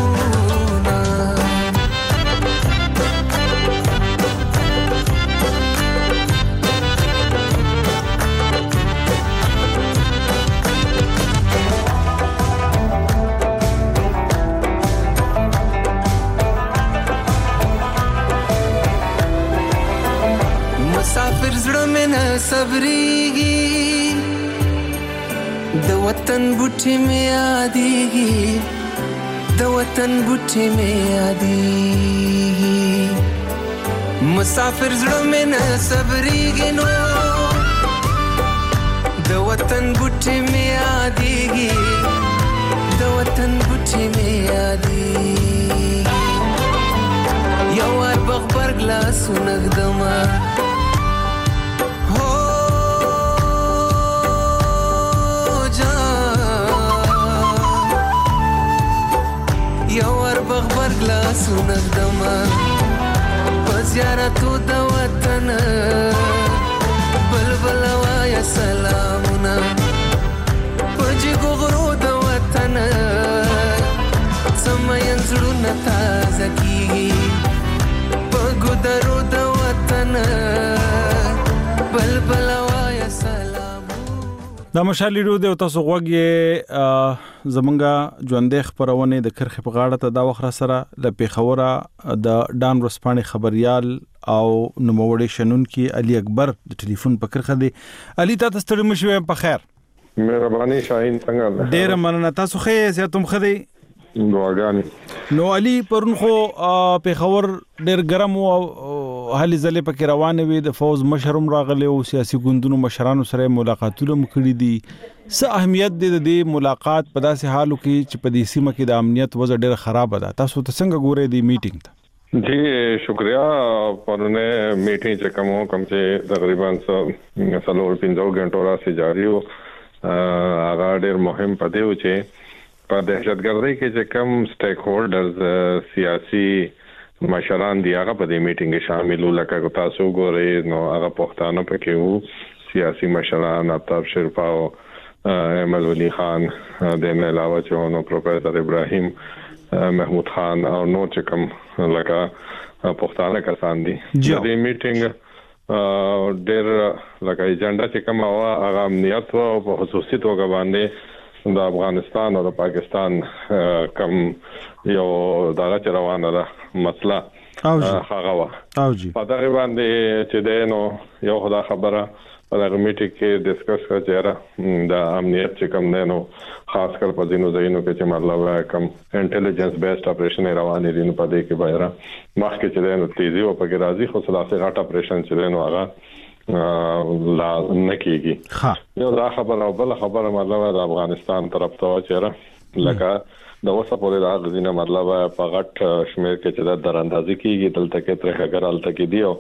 S7: مسافر زړه مې نه صبرېږي د وطن بوټي مې یادېږي د وطن بوټي مې یادېږي مسافر زړه مې نه صبرېږي نو د وطن بوټي مې یادېږي د وطن بوټي مې یادېږي یو وار بغبر ګلاسونه ږدمه بغبر گلاسونه ږدمه په زیارتو د وطن بلبل وایا سلامونه په جګو غرو د وطن سمین زړونه تازه کیږي په ګودرو د وطن بلبل وایا سلامونه
S3: دا مشالي رو د تاسو غوږی زمونږه ژوندې خبرونه د کرخ په غاړه ته دا وخره سره د پیښوره د ډان ورسپانې خبريال او نوموړي شنن کې علي اکبر د ټلیفون په کرخه دی علي تاسو ستړي مشوي په خیر
S8: مهرباني شاهین څنګه
S3: ډیر مننه تاسو خې زیاتم خدي
S8: دعاګانې
S3: نو علي پرون خو پیښور ډیر ګرم او حالي ځلې پکې روانه وي د فوز مشرم راغلي او سیاسي ګوندونو مشرانو سره ملاقاتونه مکړي دي څه اهمیت دی د دې ملاقات په داسې حالو کې چې په دې سیمه کې د امنیت وضع ډیر خراب ده تاسو ته څنګه ګورئ دی میټینګ ته
S8: जी शुक्रिया परुने मीटिंग से कम हो कम से तकरीबन सलोर पिंजो घंटों से जारी हो आगा डेर मुहिम पदे हुए पर दहशतगर्दी के जे कम स्टेक होल्डर्स सियासी मशरान दिया का पदे मीटिंग के शामिल हो लगा को तासु गोरे नो आगा पुख्ताना पे के हो सियासी मशरान आफ्ताब शिरफाओ अहमद वली खान देने अलावा चौनो प्रोफेसर इब्राहिम محمود خان او نو چې کوم لکه پښتانه کسان دي د دې میټینګ ډېر لکه ایجنډا چې کوم او هغه امنیت او په خصوصي توګه باندې د افغانستان او د پاکستان کوم یو دغه روانه ده مسله هغه وا
S3: او جی
S8: په دغه باندې چې دینو یو خدا خبره په دغه میټینګ کې ډیسکس کړه د امنیت چې کوم دینو خاص کر په دینو ځینو کې چې مطلب کوم انټيليجنس بیسډ اپریشن روانې دي په دې کې بایره مخکې چې دینو تیزی او په راځي خو سلاسي غټ اپریشن چې دینو هغه لا نکېږي یو دا خبره او بل خبره مطلب د افغانستان طرف ته چیرې لکه د وسه پورې د غزینه مطلب په غټ شمیر کې چې د دراندازي کېږي دلته کې ترخه ګرال ته کې دی او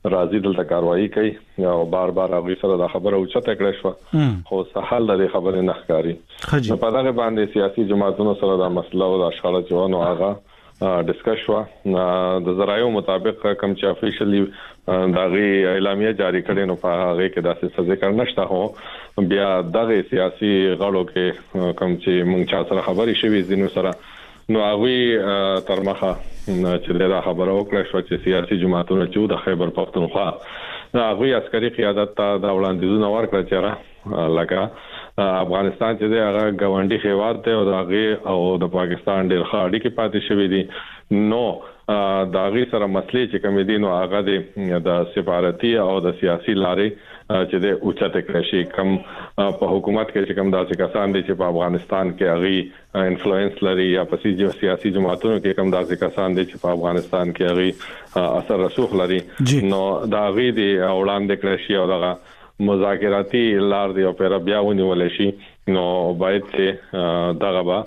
S8: راځي دلته کاروایی کوي او بار بار هغه سره د خبره او چته کړې شو خو سهال د خبرې نه ښکاری په دغه باندې سیاسي جماعتونو سره د مسله او د اشخاص جوړونو هغه ډیسکس شو د زرايو مطابق کوم چې افیشلی دغه اعلامیه جاری کړي نو په هغه کې داسې ذکر نشته هو بیا دغه سیاسي غړو کې کوم چې مونږ چا سره خبرې شوي دي نو سره نو هغه تر مخه چې دا خبره وکړه شو چې سیاسي جماعتونه چې د خیبر پختونخوا هغه عسکري قیادت ته د وړاندیزونه ورکړل چې لکه افغانستان چې هغه ګاونډي هیواد ته او هغه او د پاکستان ډېر خاړي کې پاتې شوی دي نو دا غي سره مسلې چې کوم دي نو هغه د سفارتي او د سیاسي لارې چې د اوچته کړشي کم په حکومت کې چې کوم داسې کسان دي چې په افغانستان کې هغه انفلوئنس لري یا په سیاسي جماعتونو کې کوم داسې کسان دي چې په افغانستان کې هغه اثر رسوخ لري نو دا غي دي وړاندې کړشي او دغه مذاکراتي لار دی او پر بیا ونیول شي نو باید چې دغه با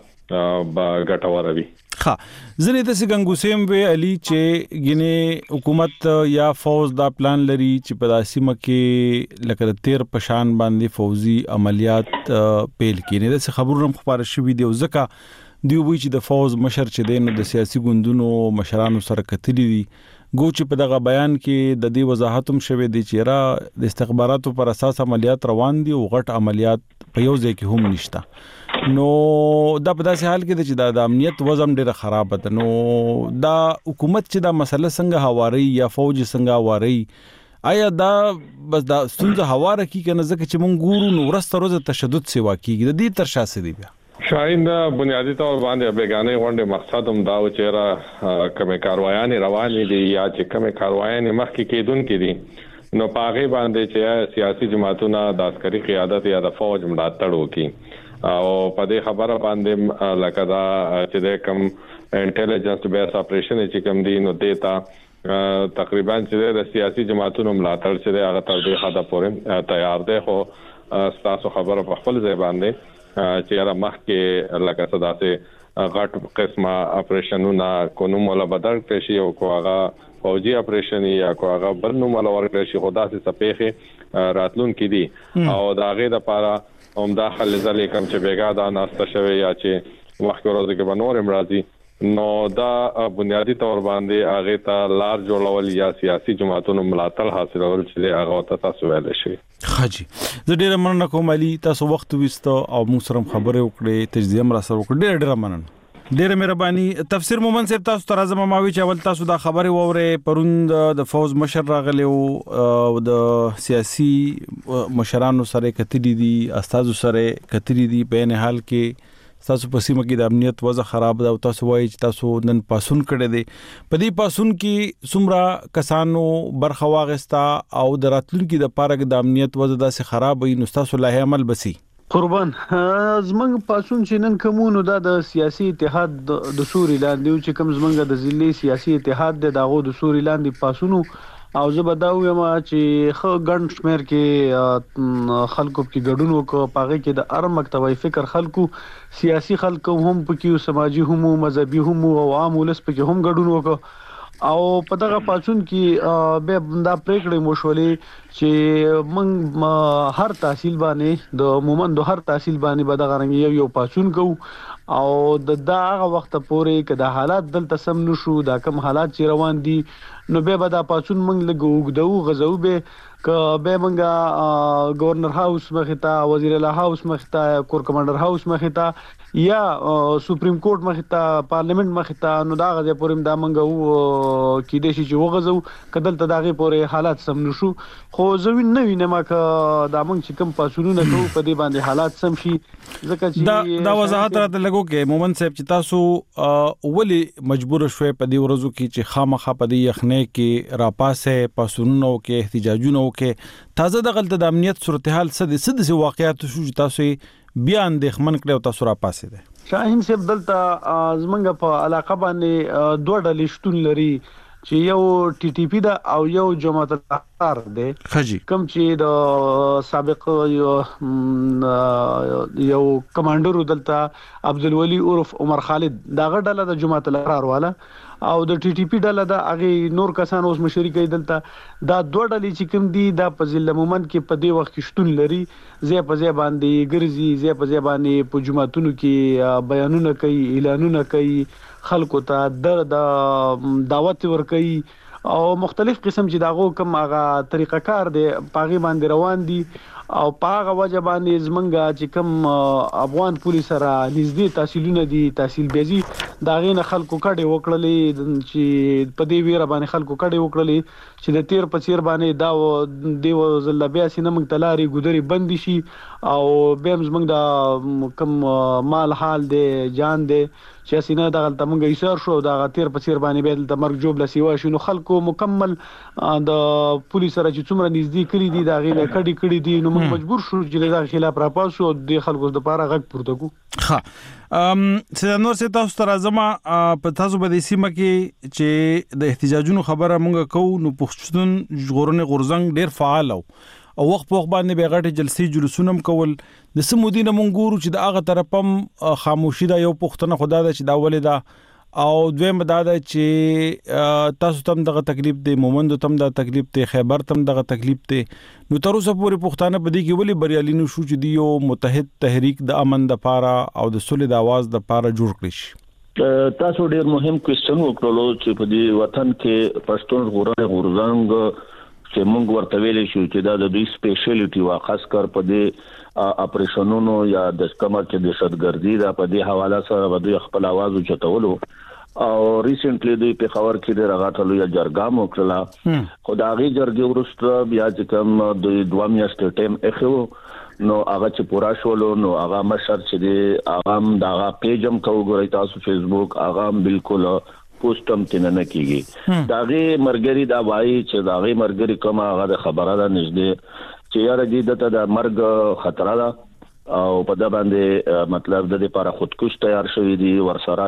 S8: ګټور وي
S3: ها زنه د سګنګوسیم وی علي چې ګینه حکومت یا فوج دا پلان لري چې په داسمه کې لکه تیر پشان باندې فوزي عملیات پیل کینې د خبرونو خبره شوې دی او ځکه دی وی چې د فوج مشر چې دین د سیاسي ګوندونو مشرانو سره کتلې دي ګو چې په دغه بیان کې د دې وضاحت هم شوه دي چې را د استخباراتو پر اساس عملیات روان دي او غټ عملیات په یو ځای کې هم نشته نو دا په داسې حال کې چې د امنیت وضع ډیره خراب ده نو دا حکومت چې دا مسله څنګه هواري یا فوج څنګه هواري آیا دا بس دا ستونزه هواره کی کنه ځکه چې مونږ ګورو نو ورسته روزه تشدد سیوا کیږي د دې تر شاسه دی بیا
S8: شاین دا بنیادی طور باندې بیگانه غونډه مقصد هم دا و چې را کومه کاروایان روانې دي یا چې کومه کاروایان مخکې کېدون کې دي نو پاغه باندې چې سیاسي جماعتونه د عسکري قیادت یا د فوج ملاتړ وکړي او په دې خبره باندې لکه دا چې د کوم انټيليجنس بیس اپریشن چې کوم دي نو دیتا تقریبا چې د سیاسي جماعتونو ملاتړ چې هغه تر دې حدا پورې تیار دي خو تاسو خبره په خپل ځای باندې چې را مخ کې لکه صدا سه غټ قسمه اپریشنونه کوم ولا بدل کړي او کوغه فوجي اپریشن یا کوغه بل نو مل ورکړي شي خدا سه سپېخه راتلون کې دي او دا غي د پاره هم داخل ځلې کوم چې بیګا دا ناشته شوی یا چې وخت ورځ کې بنور امراضي نو دا بنیادی تور باندې هغه ته لار جوړول یا سیاسي جماعتونو ملاتړ حاصلول چې هغه تاسو ویل شي
S3: خاجي زه ډیر مننه کوم علي تاسو وخت وستو او موږ سره خبرې وکړې تجزیه را سره وکړې ډیر ډیر مننه ډیر مهرباني تفسیر مومن صاحب تاسو تر ازمه ماوي چې اول تاسو دا خبره ووره پروند د فوز مشر راغلی او د سیاسي مشرانو سره کتلی دي استادو سره کتلی دي په نه حال کې تاسو په سیمه کې د امنیت وضع خراب ده او تاسو وایي چې تاسو نن پاسون کړی دی په دې پاسون کې څومره کسانو برخه واغستا او د راتلونکو د پارک د امنیت وضع داسې خراب وي نو تاسو له عمل بسي
S6: قربان زمنګ پاسون چې نن کومونو د سیاسي اتحاد د سوري لاندې چې کوم زمنګ د ضلعي سیاسي اتحاد د داغو د سوري لاندې پاسونو او زه به دا وایم چې خو ګڼ شمیر کې خلکو کې ګډون وکړ پاغه کې د ار مکتبي فکر خلکو سیاسي خلکو هم پکې سماجی هم مذهبي هم او عام ولس پکې هم ګډون وکړ او په دغه پاتون کې به دا پریکړې مشولې چې موږ هر تحصیل باندې د مومن د هر تحصیل باندې به دغه رنګ یو یو پاتون کوو او د دا هغه وخت پورې کدا حالات دلته سم نشو دا کم حالات چې روان دي نو به به دا پاتون موږ لګو غزو به ک به موږ گورنر هاوس مختا وزیر اعلی هاوس مختا کور کمانډر هاوس مختا یا سپریم کورټ مختا پارلیمنت مختا نو دا غزه پورې دا موږ کې د شي چې وغزو کدل ته داغه پورې حالات سم نشو خو زوین نه وینم ک دا موږ چې کم پاسونونه کوو په دې باندې حالات سم شي ځکه چې
S3: دا دا وضاحت راته لګو کې مومن صاحب چې تاسو ولی مجبور شوي په دې ورځو کې چې خامخا په دې یخنه کې راپاسه پاسونو کې احتجاجونه کې تازه د غلط د امنیت صورتحال څه د څه واقعیت شو چې تاسو بیا اندېښمن کړو تاسو راپاسه ده
S6: شاهین صاحب دلته زمنګ په علاقه باندې دوه ډلې شتون لري چې یو ټي ټي پی دا او یو جماعت کار دی
S3: خجی
S6: کم چې د سابق یو یو کمانډر دلته عبدالولي عرف عمر خالد داغه ډله د جماعت الحرار والا او د ټي ټي پی ډله د هغه نور کسان اوس مشري کوي دلته دا دوه ډلې چې کوم دي دا په ضلع مومند کې په دې وخت کې شتون لري زی په زی باندې ګرځي زی په زی باندې په جماعتونو کې بیانونه کوي اعلانونه کوي خلکو ته د دعوت ور کوي او مختلف قسم چې داغو کوم هغه طریقه کار دی پاغي باندې روان دي او پاغه وجه باندې زمنګا چې کوم افغان پولیس سره نږدې تحصیلونه دي تحصیل بیزي داغې نه خلکو کډه وکړلې چې په دې ویره باندې خلکو کډه وکړلې چې د تیر په چیر باندې دا دیو زل بیا سینه مونږ تلاري ګودري بند شي او بهم زمنګ دا کوم مال حال دی جان دی چې سینه دغه تمنګ ایثار شو دا تیر په چیر باندې به د مرګ جوړ لسی شنو خلکو مکمل د پولیس سره چې څومره نږدې کړی دي دا غي کډي کړی دي نو موږ مجبور شو چې دا خلاف راپاسو د خلکو د پاره غږ پورته کو.
S3: ها ام سید نور سید تاسو تر ازما په تاسو په دې سیمه کې چې د احتجاجونو خبره مونږ کوو نو پښتون غورنه غورزنګ ډیر فعال او وخت په وخت باندې به غټه جلسې جلوسونه کول د سمودینه مونږ ګورو چې د هغه طرفم خاموشي دا یو پښتنه خدا دا چې دا ولې دا او دویم دا دا چې تاسو تم دغه تکلیف دی مومند تم دا تکلیف دی خیبر تم دغه تکلیف دی نو تر اوسه پورې پښتانه په دې کې ولې بریالي نو شو چې دی یو متحد تحریک د امن د پاره او د صلح د आवाज د پاره جوړ کړی شي.
S5: تاسو ډیر مهم کوېسچن وکړلو چې په دې وطن کې پښتون غورنه غورزنګ چې موږ ورته ویلې شو چې دا د دوی سپیشلیټي وا خاص کر په دې اپریشنونو یا د کمر کې د شتګردي دا په دې حواله سره د دوی خپل आवाज اوچتولو او ریسنټلی دوی په خبر کې د راغټلو یا جرګه موکړه خدایي جرګه ورسته بیا چې کوم د دوه میاشتې ټیم اخو نو هغه چې پورا شولو نو هغه مشر چې دی هغه دا پیجم کوګورای تاسو فیسبوک هغه بالکل پوسټم تنه کیږي داغه مرګري دا وایي چې داغه مرګري کوم هغه د خبره ده نږدې چې یاره دې د د مرګ خطر ده او په دا باندې مطلب د لپاره خودکش تیار شوی دي ورسره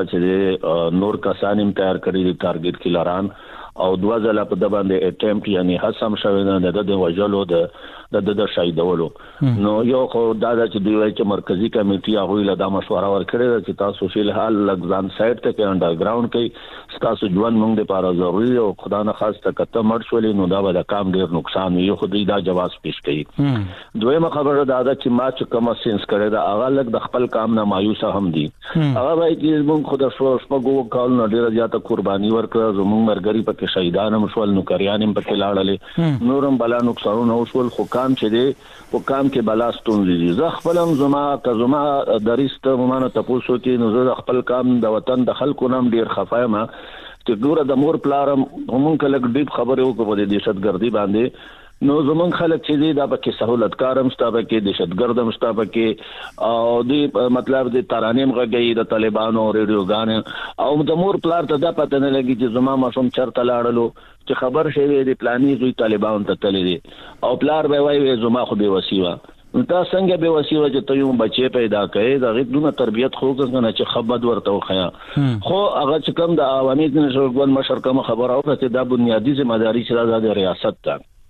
S5: چې نور کسان هم تیار کړی دي ټارګټ کیلران او دوه ځله په د باندې اټمپټ یعنی هڅه شوی نه د د وجلو د د د شایدولو نو یو خو دا چې دوی وايي چې مرکزی کمیټه هغه له دا مشوره ورکړي چې تاسو فل حال لګزان سایت ته کې انډرګراوند کې تاسو ژوند موږ لپاره ضروري او خدا نه خاص ته کته مړ شولې نو دا به د کام ډیر نقصان وي خو دوی دا جواز پیش کوي. دویمه خبره دا ده چې ما چې کوم سنس کړی دا هغه لګ د خپل کام نه مایوس هم دي هغه وايي چې موږ خو د شپږو کال نه ډیر زیاته قرباني ورکړه زموږ مرګري په شهیدان هم شول نو کریانم په لاړلې نورم بلا نقصانونه وشول خو کام چې دی او کام کې بلاستون دي زه خپلم زما که زما درست مانه تاسو کې نو زه خپل کام د وطن د خلکو نام ډیر خفایم چې ګوره د مور پلارم هم کله ډیپ خبره وکړه د دهشتګردي باندې نو زمون خلک چې دی دا پکې سہولت کارم ستابه کې دهشتګردم ستابه کې او د مطلب د ترانیم غږی د طالبانو ریډیو غان او د مور پلار ته دا پته نه لګي چې زما ماشوم چرته لاړلو چې خبر شوی دی پلاني زوی طالبان ته تللی دي او پلار به وایي زما خو به وسیوا نو تا څنګه به وسیوا چې ته یو بچي پیدا کړې دا غوډونه تربيت خو کنه چې خبر ورته وخیا خو هغه چې کوم د عوامي نشورګون مشر کوم خبر او چې دا بنیادی ذمہ داری چې د ریاست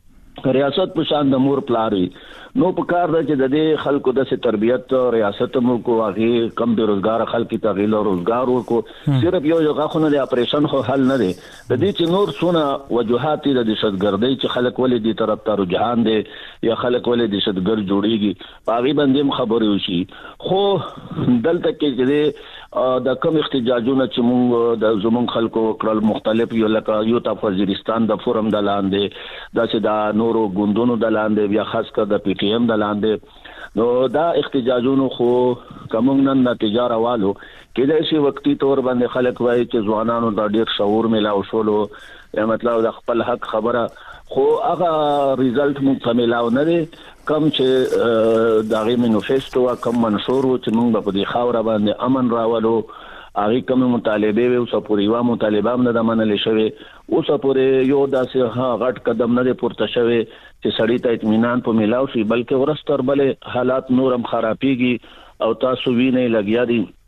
S5: ته ریاست په شان د مور پلاری نو په کار ده چې د دې خلکو د تربيت ریاست مو کو هغه کم بیروزګار خلک ته غیل روزګار ورکو صرف یو یو غاخونه د اپریشن خو حل نه دي د دې چې نور څونه وجوهات د دهشتګردۍ چې خلک ولې دي طرف ته رجحان دي یا خلک ولې دهشتګرد جوړيږي باغی باندې خبرې وشي خو دلته کې چې د کم احتجاجونه چې موږ د زمون خلکو کړل مختلف یو لکه یو تاسو وزیرستان د فورم د لاندې دا چې دا نورو ګوندونو د لاندې بیا خاص کر د پی ټی ایم د لاندې نو دا احتجاجونو خو کومنګ نن نتیجه راوالو کله چې وقتی تور باندې خلک وایي چې ځوانانو د ډیر شعور ملاو شولو یا مطلب د خپل حق خبره خو هغه ریزلټ مو ملاو نه دي کم چې دغه منیفیسټو کم منشور چې موږ په دې خاور باندې امن راولو هغه کوم مطالبه وي او سپوري وا مطالبه هم نه منل شوی او سپوري یو داسې ها غټ قدم نه پورته شوی چې سړی ته اطمینان په ملاو شي بلکې ورستر بل حالات نورم خرابيږي او تاسو ویني لګیا دي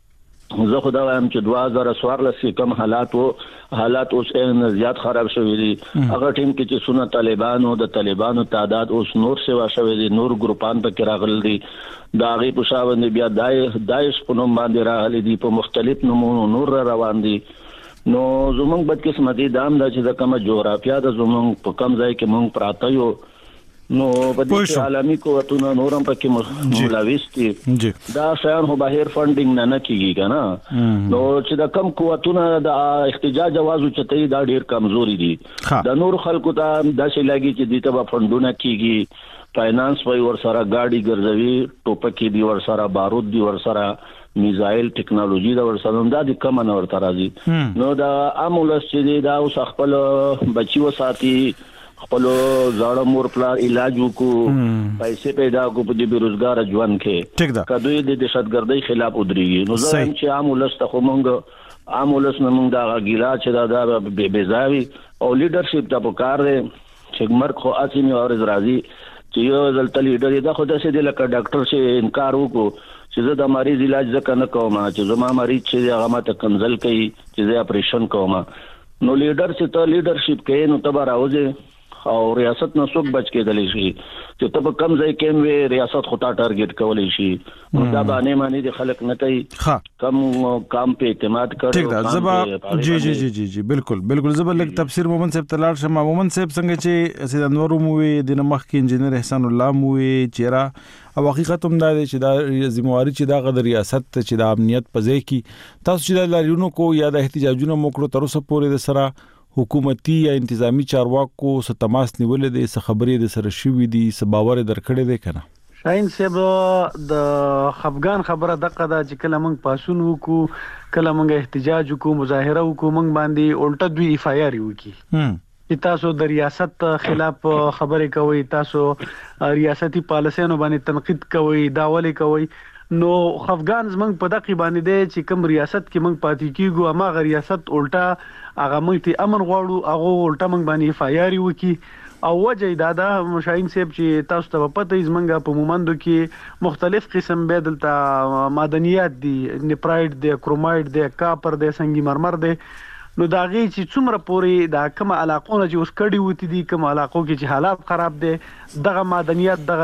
S5: زه خو دا وایم چې دوه هزار څوارلس کې کوم حالات وو حالات اوس ان زیات خراب شوي دي. هغه ټیم کې چې سونه طالبانو د طالبانو تعداد اوس نور سیوا شوي دي، نور ګروپان په کې راغلي دي. دا غي په شاوند بیا دای دایش په نوم باندې راغلي دي، په مختلف نمونو نور روان دي. نو زمونږ بدقسمتي دام دا چې د کومه جغرافیا د زمونږ په کم ځای کې مونږ پراته یو، نو په دې عالمي قوتونو نورم پکې ملاويس دي. دا شان هو بهر فندینګ نه نه کیږي کنه. نو چې د کم قوتونو د احتجاج आवाज چته دا ډیر کمزوري دي. د نور خلکو ته د شي لګي چې دې ته فندونه کیږي، فاینانس وای ور سره گاډي ګرځوي، ټوپکې دی ور سره، بارود دی ور سره، میزایل ټیکنالوژي دا ور سره دا د کم نه ورته راځي. نو دا امولس چې دا اوس خپل بچي وساتي، خپل زړه مور پلا علاج وکړو، پیسې پیدا کو په دې بیروزګار ژوند کې کدوې د دهشتګردۍ خلاف ودرېږي. نو زه هم چې امولس ته خو مونږ امولس نه مونږ دا غیلا چې دا د بیزاوی او لیډرشپ ته پکار دی چې مرګ خو اصلي او راځي چې یو ځل لیډر دا خو داسې دی لکه ډاکټر چې انکار وکړو چې زه د مریض علاج ځکه نه کوم چې زما مریض چې هغه ماته کنزل کوي چې زه اپریشن کوم. نو لیډر چې ته لیډرشپ کوي نو ته به راوځي او ریاست نه څوک بچ کېدلی شي چې ته په کم ځای کې وي ریاست خو تا ټارګټ کولی شي. نو دا باندې معنی دي خلک نه کوي کم کام په اعتماد کوي.
S3: ٹھیک ده زبا جی جی جی جی جی بالکل بالکل زبا لک تفسیر مومن صاحب تلار شمه. مومن صاحب څنګه چې سید انور مووي د مخ کې انجنیر احسان الله مووي چیرې او حقیقت هم دا چې دا ذمہواری چې دا غد ریاست چې دا امنیت پځې کی تاسو چې د لاریونو کو یا د احتجاجونو موکړو تر اوسه پورې د سره حکومتي یا انتظامی چارواکو سره تماس نیولې دي، څه خبرې د سره شوې دي، څه باور درکړې دي کنه؟
S6: شاهین صاحب د خفغان خبره دغه دا چې کله موږ پاسون وکړو، کله موږ احتجاج وکړو، مظاهره وکړو، موږ باندې الټه دوی اف آی آر وکړي چې تاسو د ریاست خلاف خبرې کوي، تاسو ریاستي پالیسیانو باندې تنقید کوي، دا ولې کوي. نو خفغان زمنګ په دقیق باندې دی چې کوم ریاست کې موږ پاتې کیږو هغه ریاست الټا هغه موږ ته امن غواړو، هغه الټا موږ باندې فایاري وکي. او وجه دا دا مشاهین صاحب چې تاسو ته پته یې زمنګ په مومندو کې مختلف قسم بدلته معدنیات دي، نیپرایډ دی، کرومایډ دی، کاپر دی، سنگي مرمر دی. نو دا غي چې څومره پوري دا کوم علاقونه چې اوس کډي وتی دي، کوم علاقو کې چې حالات خراب دي، دغه معدنیات دغه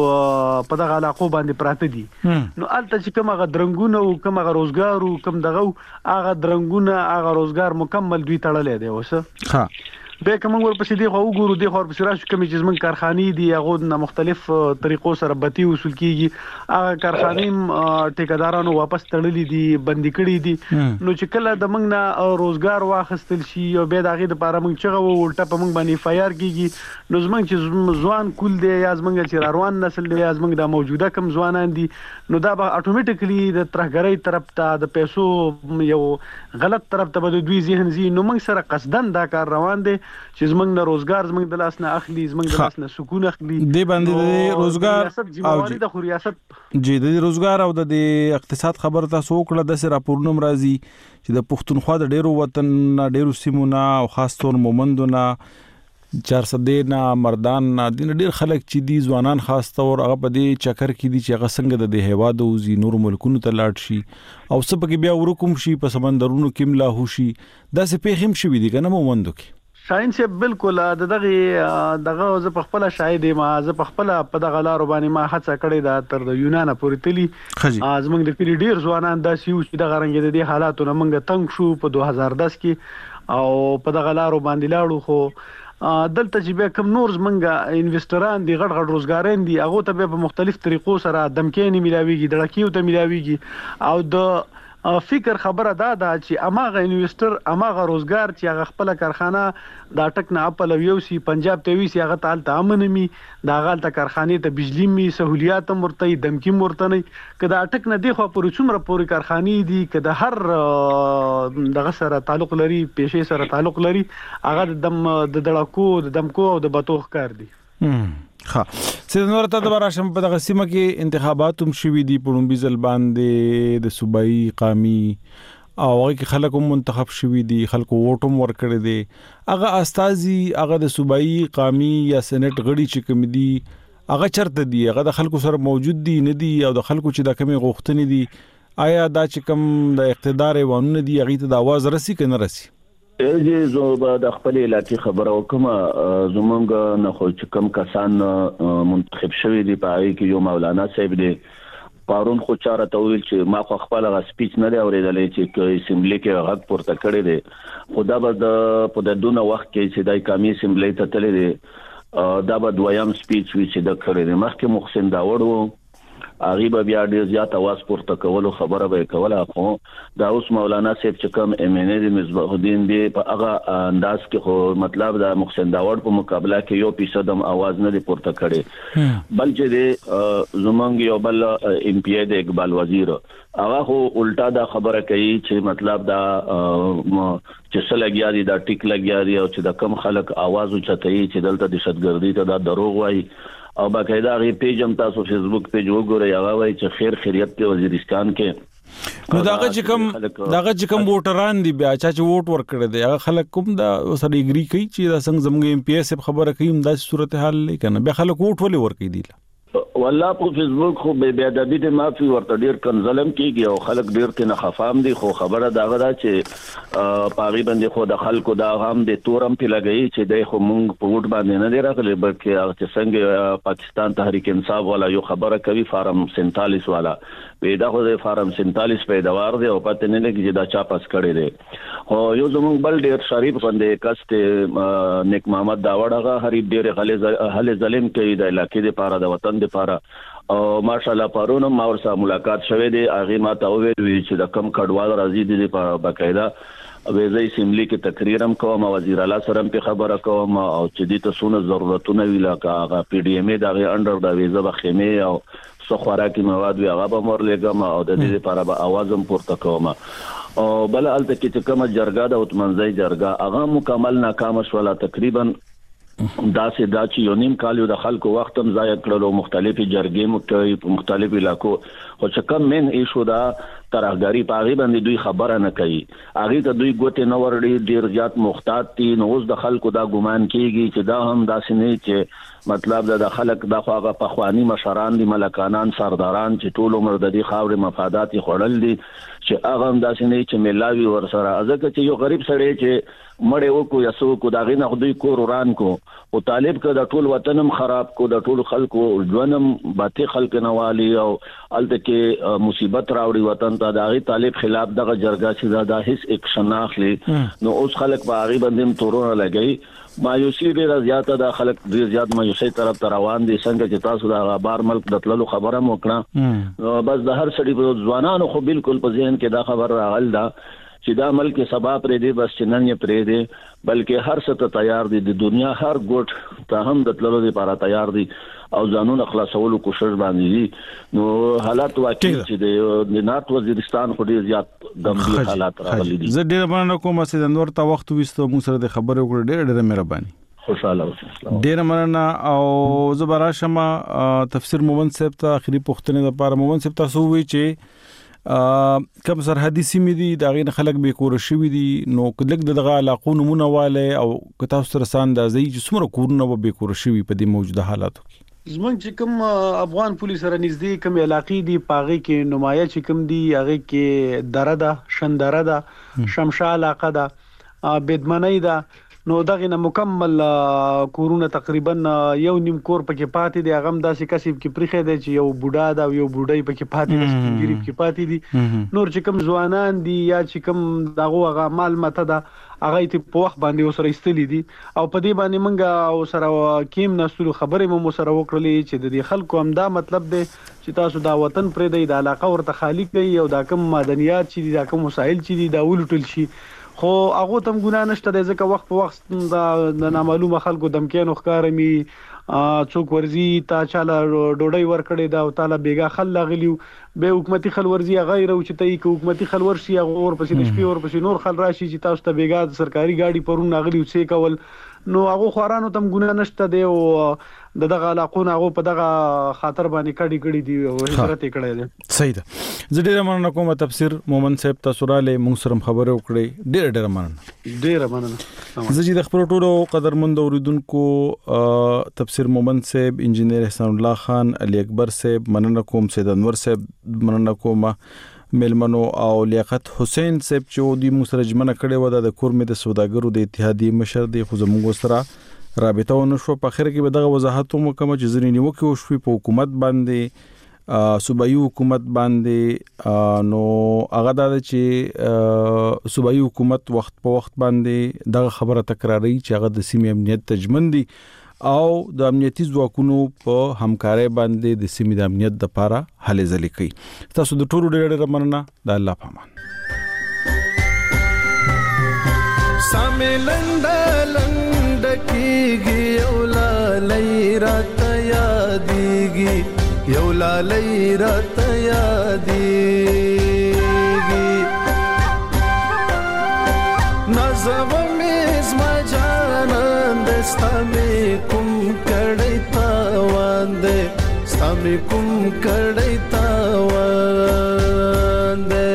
S6: په دغه علاقو باندې پراته دي. نو الته چې کوم هغه درنګونه او کوم هغه روزګار او کوم دغه هغه درنګونه هغه روزګار مکمل دوی تړلې دي. اوس ها به کوم ورپسې دی خو وګورو دی خو ورپسې راشي کوم چې زمون کارخانې دي هغه د مختلف طریقو سره بتی وصول کیږي، هغه کارخانې ټیکدارانو واپس تړلې دي، بندي کړې دي. نو چې کله د موږ نه روزګار واخستل شي او به دغه د لپاره موږ چغه ولټه په موږ باندې فایار کیږي. نو زمونږ چې ځوان کول دی یا زمونږ چې روان نسل دی یا زمونږ د موجوده کم ځوانان دي، نو دا به اتوماتیکلی د ترهګرۍ طرف ته د پیسو یو غلط طرف ته به دوی ذهن زی. نو موږ سره قصدن دا کار روان دی چې زمنګ د روزګار زمنګ د لاس نه اخلي، زمنګ د لاس نه سکون اخلي. دی باندې د روزګار او د ریاست
S3: جی د روزګار او د اقتصاد خبر تاسو کړه د سر راپورنوم راځي چې د پښتونخوا د ډیرو وطن ډیرو سیمونه او خاص تور مومندونه چار سدې نه مردان نه دین ډیر خلک چې دي ځوانان خاص تور هغه په دې چکر کې دي چې هغه څنګه د هوا د وزي نور ملکونو ته لاړ شي او سپکه بیا ورکوم شي په سمندرونو کې ملا هوشي. دا څه پیخم شوي دي کنه مومندو کې؟
S6: شاهین صاحب بالکل د دغه دغه ز په خپل شاهد ما ز په خپل په دغه لارو باندې ما هڅه کړې ده تر د یونان پورې تلی. زمونږ د کلی ډیر ځوانان د سیو چې دغه رنګ د دې حالاتونو موږ تنگ شو په دوه هزار دس کې او په دغه لارو باندې لاړو. خو دلته چې به کوم نور زمونږ انویسټران دي، غټ غټ روزګارین دي، هغه ته په مختلف طریقو سره دمکې ملاويږي، دړکیو ته ملاويږي. او د فکر خبره دا ده چې اماغه انویسټر اماغه روزګار چې هغه خپل کارخانه دا ټک نه اپل یو سی پنجاب ته وی سی هغه تعال ته امن می دا غال ته کارخانه ته بجلی می سہولیات مرته دمکی مرته نه کدا ټک نه دی خو پر څومره پوری کارخانه دي کدا هر دغه سره تعلق لري، پیشه سره تعلق لري، هغه د دم د دړکو د دمکو او د بتوخ کار دي.
S3: ها سید نور ته د براشم په دغه سیمه کې انتخابات هم شوي دي په لومبي ځل باندې د صوبایي قامي او هغه کې خلک هم منتخب شوي دي، خلکو ووټ هم ورکړي دي. هغه استازي هغه د صوبایي قامي یا سېنات غړي چې کوم دي هغه چرته دي، هغه د خلکو سره موجود دي نه دي او د خلکو چې د کمی غوښتنې دي آیا دا چې کوم د اقتدار ایوانونه دی هغه ته د आवाज رسی کنه رسی؟
S5: چې زه به د خپل علاقې خبره وکم. زمونږ نه خو چې کوم کسان منتخب شوي دي په هغه کې یو مولانا صاحب دی. پارون خو چاره ته ویل چې ما خو خپل غا سپیچ نه دی اورېدلې چې اسمبلی کې غږ پورته کړی دی. خدا به د په د دونه وخت کې چې د قومي اسمبلی ته تللی دی دا به دویم سپیچ وی چې د کړی دی. مخکې محسن داوړ وو هغه به بیا ډیر زیات आवाज پورته کولو خبره به کوله. خو دا اوس مولانا صاحب چې کوم ام ان ای د مصباح الدین دی په هغه انداز کې خو مطلب دا محسن داوړ په مقابله کې یو فیصد هم आवाज نه دی پورته کړي. بل چې دی زمونږ یو بل ام پی ای د اقبال وزیر هغه خو الټا دا خبره کوي چې مطلب دا چې څه لګیا دي دا ټیک لګیا دي او چې د کم خلک आवाज اوچتای چې دلته دهشتګردي ته دا دروغ وایي. او باقاعده غي پیج هم تاسو فیسبوک پیج وګورئ هغه وایي چې خیر خیریت په وزیرستان کې
S3: نو داغه چې کوم داغه چې کوم ووټران دي بیا چې ووټ ورکړي دي هغه خلک کوم دا سره اګری کوي چې دا څنګه زموږ ام پی ایس خبره کوي دا صورتحال لیکنه بیا خلک ووټ ولې ورکړي دي.
S5: والله په فیسبوک خو به بیا د دې مافي ورته ډیر کنزلم کیږي او خلک ډیر ته نه خفام دي. خو خبره داغه دا چې پاغي باندې خو د خلکو دا هم د تورم په لګي چې د خو مونږ په ووټ باندې نه دی راغلي بلکې هغه چې څنګه پاکستان تحریک انصاف والا یو خبره کوي فارم سینتالیس والا پیدا خو د فارم سینتالیس پیداوار دی او پته نه لګي چې دا چا پاس کړی دی. او یو زمونږ بل ډیر شریف باندې کسته نیک محمد داوړ هغه هری ډیر هله ظلم کوي د علاقې لپاره د وطن لپاره. او ماشاءالله پرونه ما ورسره ملاقات شوه دی هغه ما ته ویل چې د کم کډوال راځي دي په باقاعده ویزه اسمبلی کې تقریر هم کوم وزیر اعلی سره په خبره کوم او چې دې ته سونه ضرورتونه ویلا کا پی ډی ایم دغه انډر د ویزه بخیمه او سخوراکي مواد وی هغه به مور لګم او د دې لپاره به आवाज هم پورته کوم. او بل الته کې کوم جرګه د اوتمنځي جرګه هغه مکمل ناکام شوله تقریبا دا سه دا چې یو نیم کال یو د خلکو وخت هم ضایع کړلو مختلفي جرګې په مختلفو علاقو خو چې کوم من ایشو دا ترغاری پاغي باندې دوی خبره نه کوي هغه ته دوی ګوتې نه ورډي ډیر زیات محتاط دي. نو اوس د خلکو دا ګومان کیږي چې دا هم داسې نه چې مطلب دا د خلک د خواغه پخوانی مشران دي ملکانان سرداران چې ټول عمر د دې خاورې مفادات خړل دي چې هغه هم داسې نه چې ملاوي ورسره ازکه چې یو غریب سړی چې مړې وکړو یا سو کو دا غي نه دوی کور وران کو او طالب ک د ټول وطنم خراب کو د ټول خلکو ژوندم باتی خلک نوالي او الته کې مصیبت راوړي وطن ته دا غي طالب خلاف دغه جرګه چې دا هیڅ اکشن نه اخلي. نو اوس خلک په هغه باندې تورونه لګي مایوسی ډیره زیاته د خلک ډیر زیات مایوسی طرف ته روان دي. څنګه چې تاسو دا بار ملک د تللو خبره وکړه بس د هر سړي په ځوانانو خو بالکل په ذهن کې دا خبر راغل دا چې دا ملک سبا پرې دی بس چنن یې پرې دی بلکې هر څه ته تیار دي د دنیا هر ګوټ ته هم د تللو لپاره تیار دي او ځانونه خلاصولو کوشش باندې دي. نو حالات واقعي چې د نارت وزیرستان خو ډیر زیات ګمبیر حالات راغلي دي.
S3: زه ډیر مننه کوم چې د نور ته وخت وستو موږ سره د خبرو کړې ډیر ډیر مهرباني
S5: خوشاله اوسئ.
S3: ډیر مننه او زبر شمه تفسیر مومن صاحب ته اخري پوښتنه لپاره مومن صاحب تاسو وی چې کم سرحدي سیمې دي دا غي خلک به کور شوي دي نو کله دغه علاقو نمونه والے او کتاب سره ساندازي چې څومره کورونه به کور شوي په دې موجوده حالاتو کې.
S6: زمونږ چې کوم افغان پولیس سره نږدې کوم علاقې دي پاغي کې نمایه چې کوم دي هغه کې درده شندره ده شمشا علاقه ده بدمنۍ ده نو دغه نه مکمل کورونه تقریبا یو نیم کور پکې پاتې دي هغه داسې کسب کې پرخه دي چې یو بوډا دا یو بوډای پکې پاتې دي سپینګری پکې پاتې دي نور چې کوم ځوانان دي یا چې کوم دغه هغه مال مته ده هغه ته په وخت باندې وسره استلې دي او په دې باندې منګه وسره کیم نسلو خبرې مو سره وکړلې چې د دې خلکو هم دا مطلب دی چې تاسو دا وطن پرې دی د علاقه ورته خالی کوي او دا کوم معدنیات چې دا کوم وسایل چې دي دا ولټل شي خو هغه تم ګناه نشته د ځکه وخت په وخت د نامعلومه خلکو دمکینو ښکارمي څوک ورزي تا چاله ډوډۍ ورکړې دا او تعالی بیګا خل لغلیو به حکومتي خل ورزي غیر او چې تای کو حکومتي خل ورشي هغه ور پسې د شپې ور پسې نور خل راشي چې تاسو ته بیګا سرکاري گاډي پرون نغلیو څه کول نو هغه خورانو تم ګناه نشته دی او دغه علاقونه هغه په دغه خاطر باندې کډی کډی دی او هجرت کړی دی.
S3: صحیح ده. زه ډیر مننه کوم تفسیر مومن صاحب تاسو را لې موږ سره خبرې وکړې ډیر ډیر مننه ډیر مننه. زه چې د خپل ټولو قدرمند اوریدونکو تفسیر مومن صاحب انجینر احسان الله خان علي اکبر صاحب مننه کوم سید انور صاحب مننه کوم ملمنو او لیاقت حسین صاحب چې د مسرجمنه کړي و د کورمې د سوداګرو د اتحادیې مشر دی خو زموږ سره رابطه ونه شو. په اخر کې به دغه وضاحت هم کوم چې ځینې نیوکه وشوي په حکومت باندې صوبایي حکومت باندې نو هغه دا چې صوبایي حکومت وخت په وخت باندې دغه خبره تکراري چې هغه د سیمې امنیت تضمین دي او د امنیتي ځواکونو په همکارۍ باندې د سیمې د امنیت لپاره هلې ځلې کوي. تاسو د ټولو ډېر ډېر مننه. د الله په امان.
S7: ساملنده لنده کیږي یو لالۍ راته یادېږي یو لالۍ راته یادېږي نازوه مې زما جانان دی ستا مې کوم کړی تاوان دی ستا مې کوم کړی تاوان دی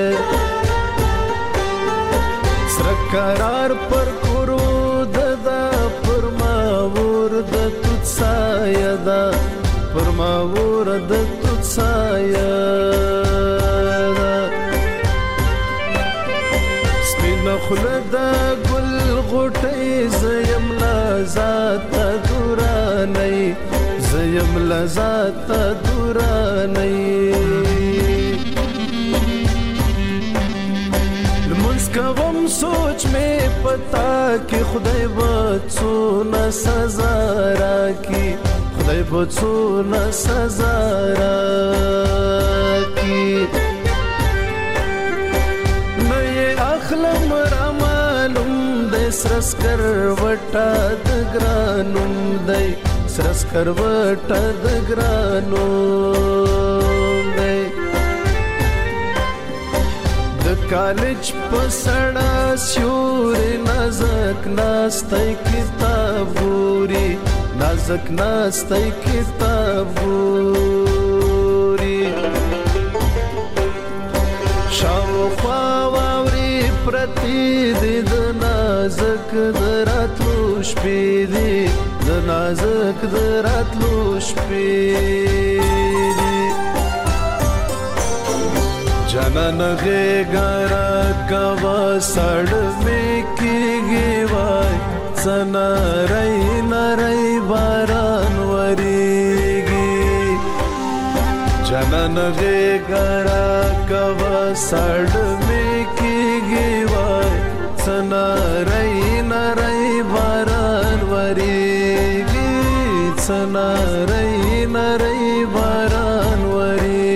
S7: سره قرار پر کورو ددا پر ما ور د توت سایه ده پر ما ور د توت سایه ده سپینه خوله د ګل غوټۍ زیم لذات دورانۍ زیم لذات دورانۍ کوم سوچ میں پتا کہ خدای بچو نہ سزا راکی خدای بچو نہ سزا راکی نہ یہ اخلم را معلوم دے سرس کر وٹا دگرانم دے سرس کر وٹا دگرانم دے کالج پسڑا سیوری نازک ناستی کتاب گوری نازک ناستی کتاب گوری شاو خواوری پرتی دی د نازک دراتلو شپی دی د نازک دراتلو شپی دی جانان غیگارا کوا سڑ میں کی گیوائی سنا رئی نرئی باران وریگی جانان غیگارا کوا سڑ میں کی گیوائی سنا رئی نرئی باران وریگی سنا رئی نرئی باران وریگی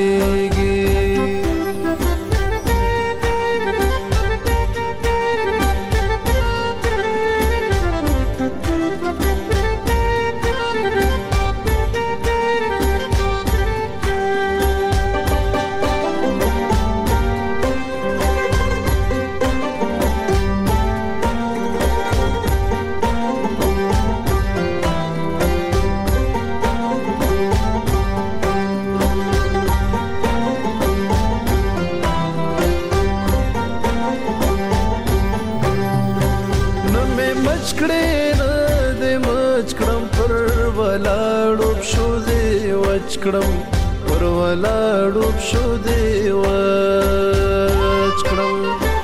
S7: کړم پر ولاړو شو دی وچ کړم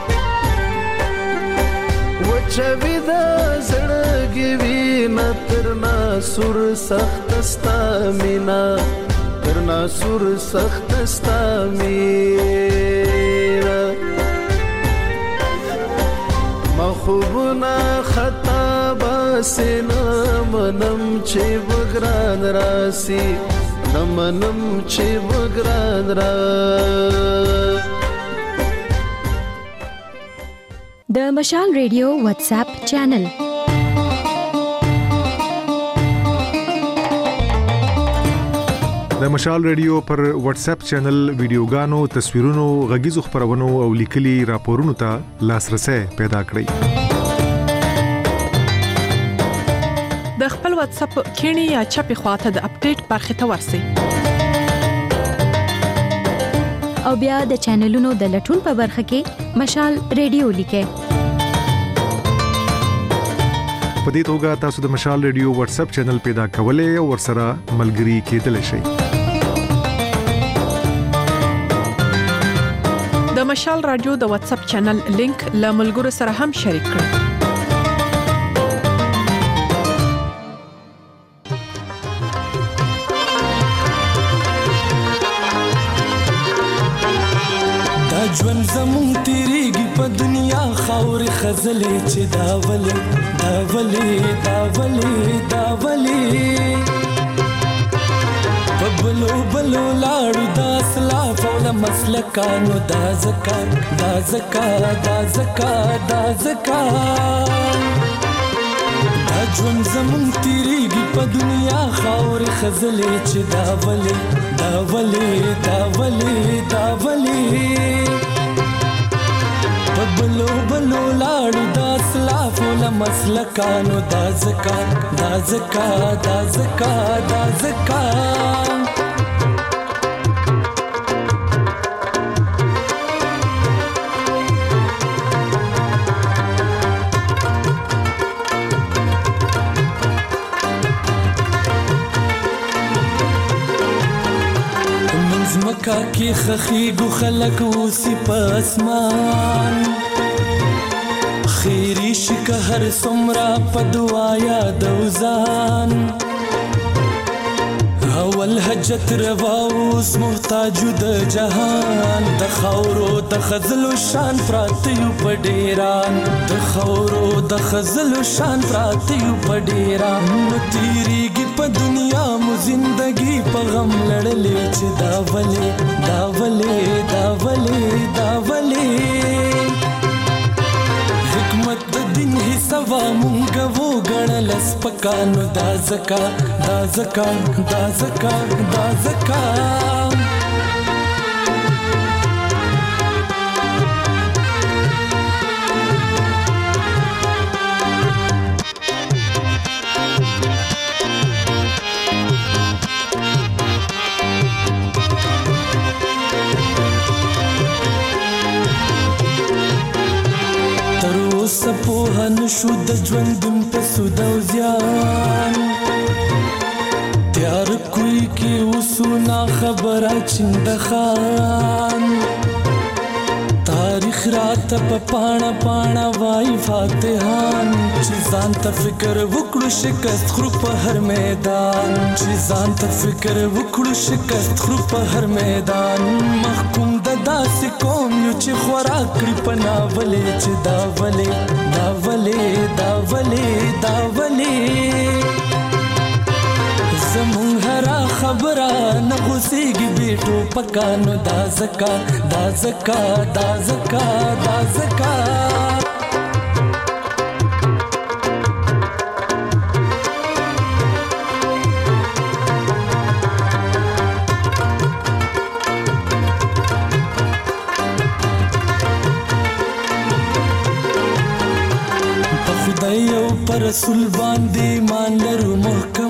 S7: وچوي دا زړګي وینا ترنا سور سخت ستا مینا ترنا سور سخت ستا مینا مخوبنا خطا باسنا منم چې وګران راسي نمنم چې وګران را.
S9: د مشال ریډیو واتس اپ چینل
S1: د مشال ریډیو پر واتس اپ چینل ویډیوګانو تصویرونو غږیزو خبرونو او لیکلي راپورونو ته لاسرسي پیدا کړئ.
S10: د خپل واتس اپ کینی یا چپی خواته د اپډیټ برخه ته ورسئ
S9: او بیا د چینلونو د لټون په برخه کې مشال ریډیو لیکئ.
S1: په دې توګه تاسو د مشال ریډیو واتس اپ چینل پیدا کولای او ورسره ملګري کېدلی شئ.
S10: مشال رادیو د واتس اپ چینل لینک له ملګرو سره هم شریک کړئ.
S7: دا ژوند زمون تیریږي په دنیا خاورې خزلې چې دا ولې دا ولې دا ولې دا ولې په بلو بلو لاړو دا اسلاف او د مسلکانو دا زکات دا زکات دا زکات دا زکات دا ژوند زمون تیریږي په دنیا خاورې خزلې چې دا ولې دا ولې دا ولې دا ولې په بلو بلو لاړو دا اسلاف او د مسلکانو دا زکات دا زکات دا زکات دا زکات مکا کی خخیگو خلق اوسی پا اسمان خیری شک هر سمرا پا دعایا دوزان اول حجت رواوس محتاجو د جهان د خاورو د خزلو شان پراتیو په ډیران د خاورو د خزلو شان پراتیو په ډیران نو تیریږي په دنیا مو زندگی په غم لړلې چې دا ولې دا ولې دا ولې دا ولې حکمت د دین حسابا مونږ وو غړل سپکانو دا زکا دا زکا دا زکا دا زکا سپوهن شو د ژوندون په سود او زیان تیار کوي کې وسونا خبره چند خان تاریخ رات په پاڼه پاڼه وای فاتحان چې ځان ته فکر وکړو شکست خرو په هر میدان چې ځان ته فکر وکړو شکست خرو په هر میدان محکوم د داسې قوم یو چې خوراک کړي په ناولې چې دا ولې دا ولې دا ولې دا ولې زمون هرا خبره نه غوسیږي بیٹو پکانو دا زکا دا زکا دا زکا دا زکا خدای او پر رسول باندې ایمان لرو محکم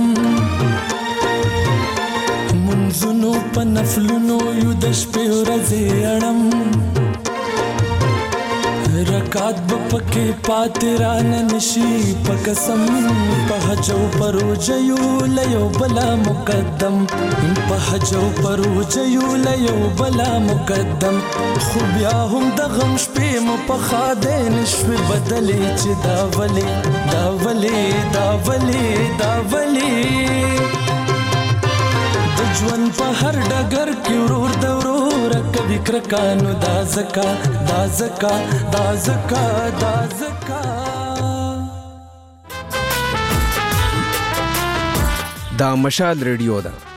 S7: منځونو په نفلونو یو د شپې ورځې اړم رکات به پکې پاتې رانه نشي په قسم په حج او په روژه یو له یو بلا مقدم په حج او په روژه یو له یو بلا مقدم خو بیا هم د غم شپې مو په خاده نشوي بدلې چې دا ولې دا ولې دا ولې دا ولې د ژوند په هر ډګر کې ورور د ورور کبي کرکانو دا زکا دا زکا دا زکا دا زکا
S11: دا مشال ریډیو ده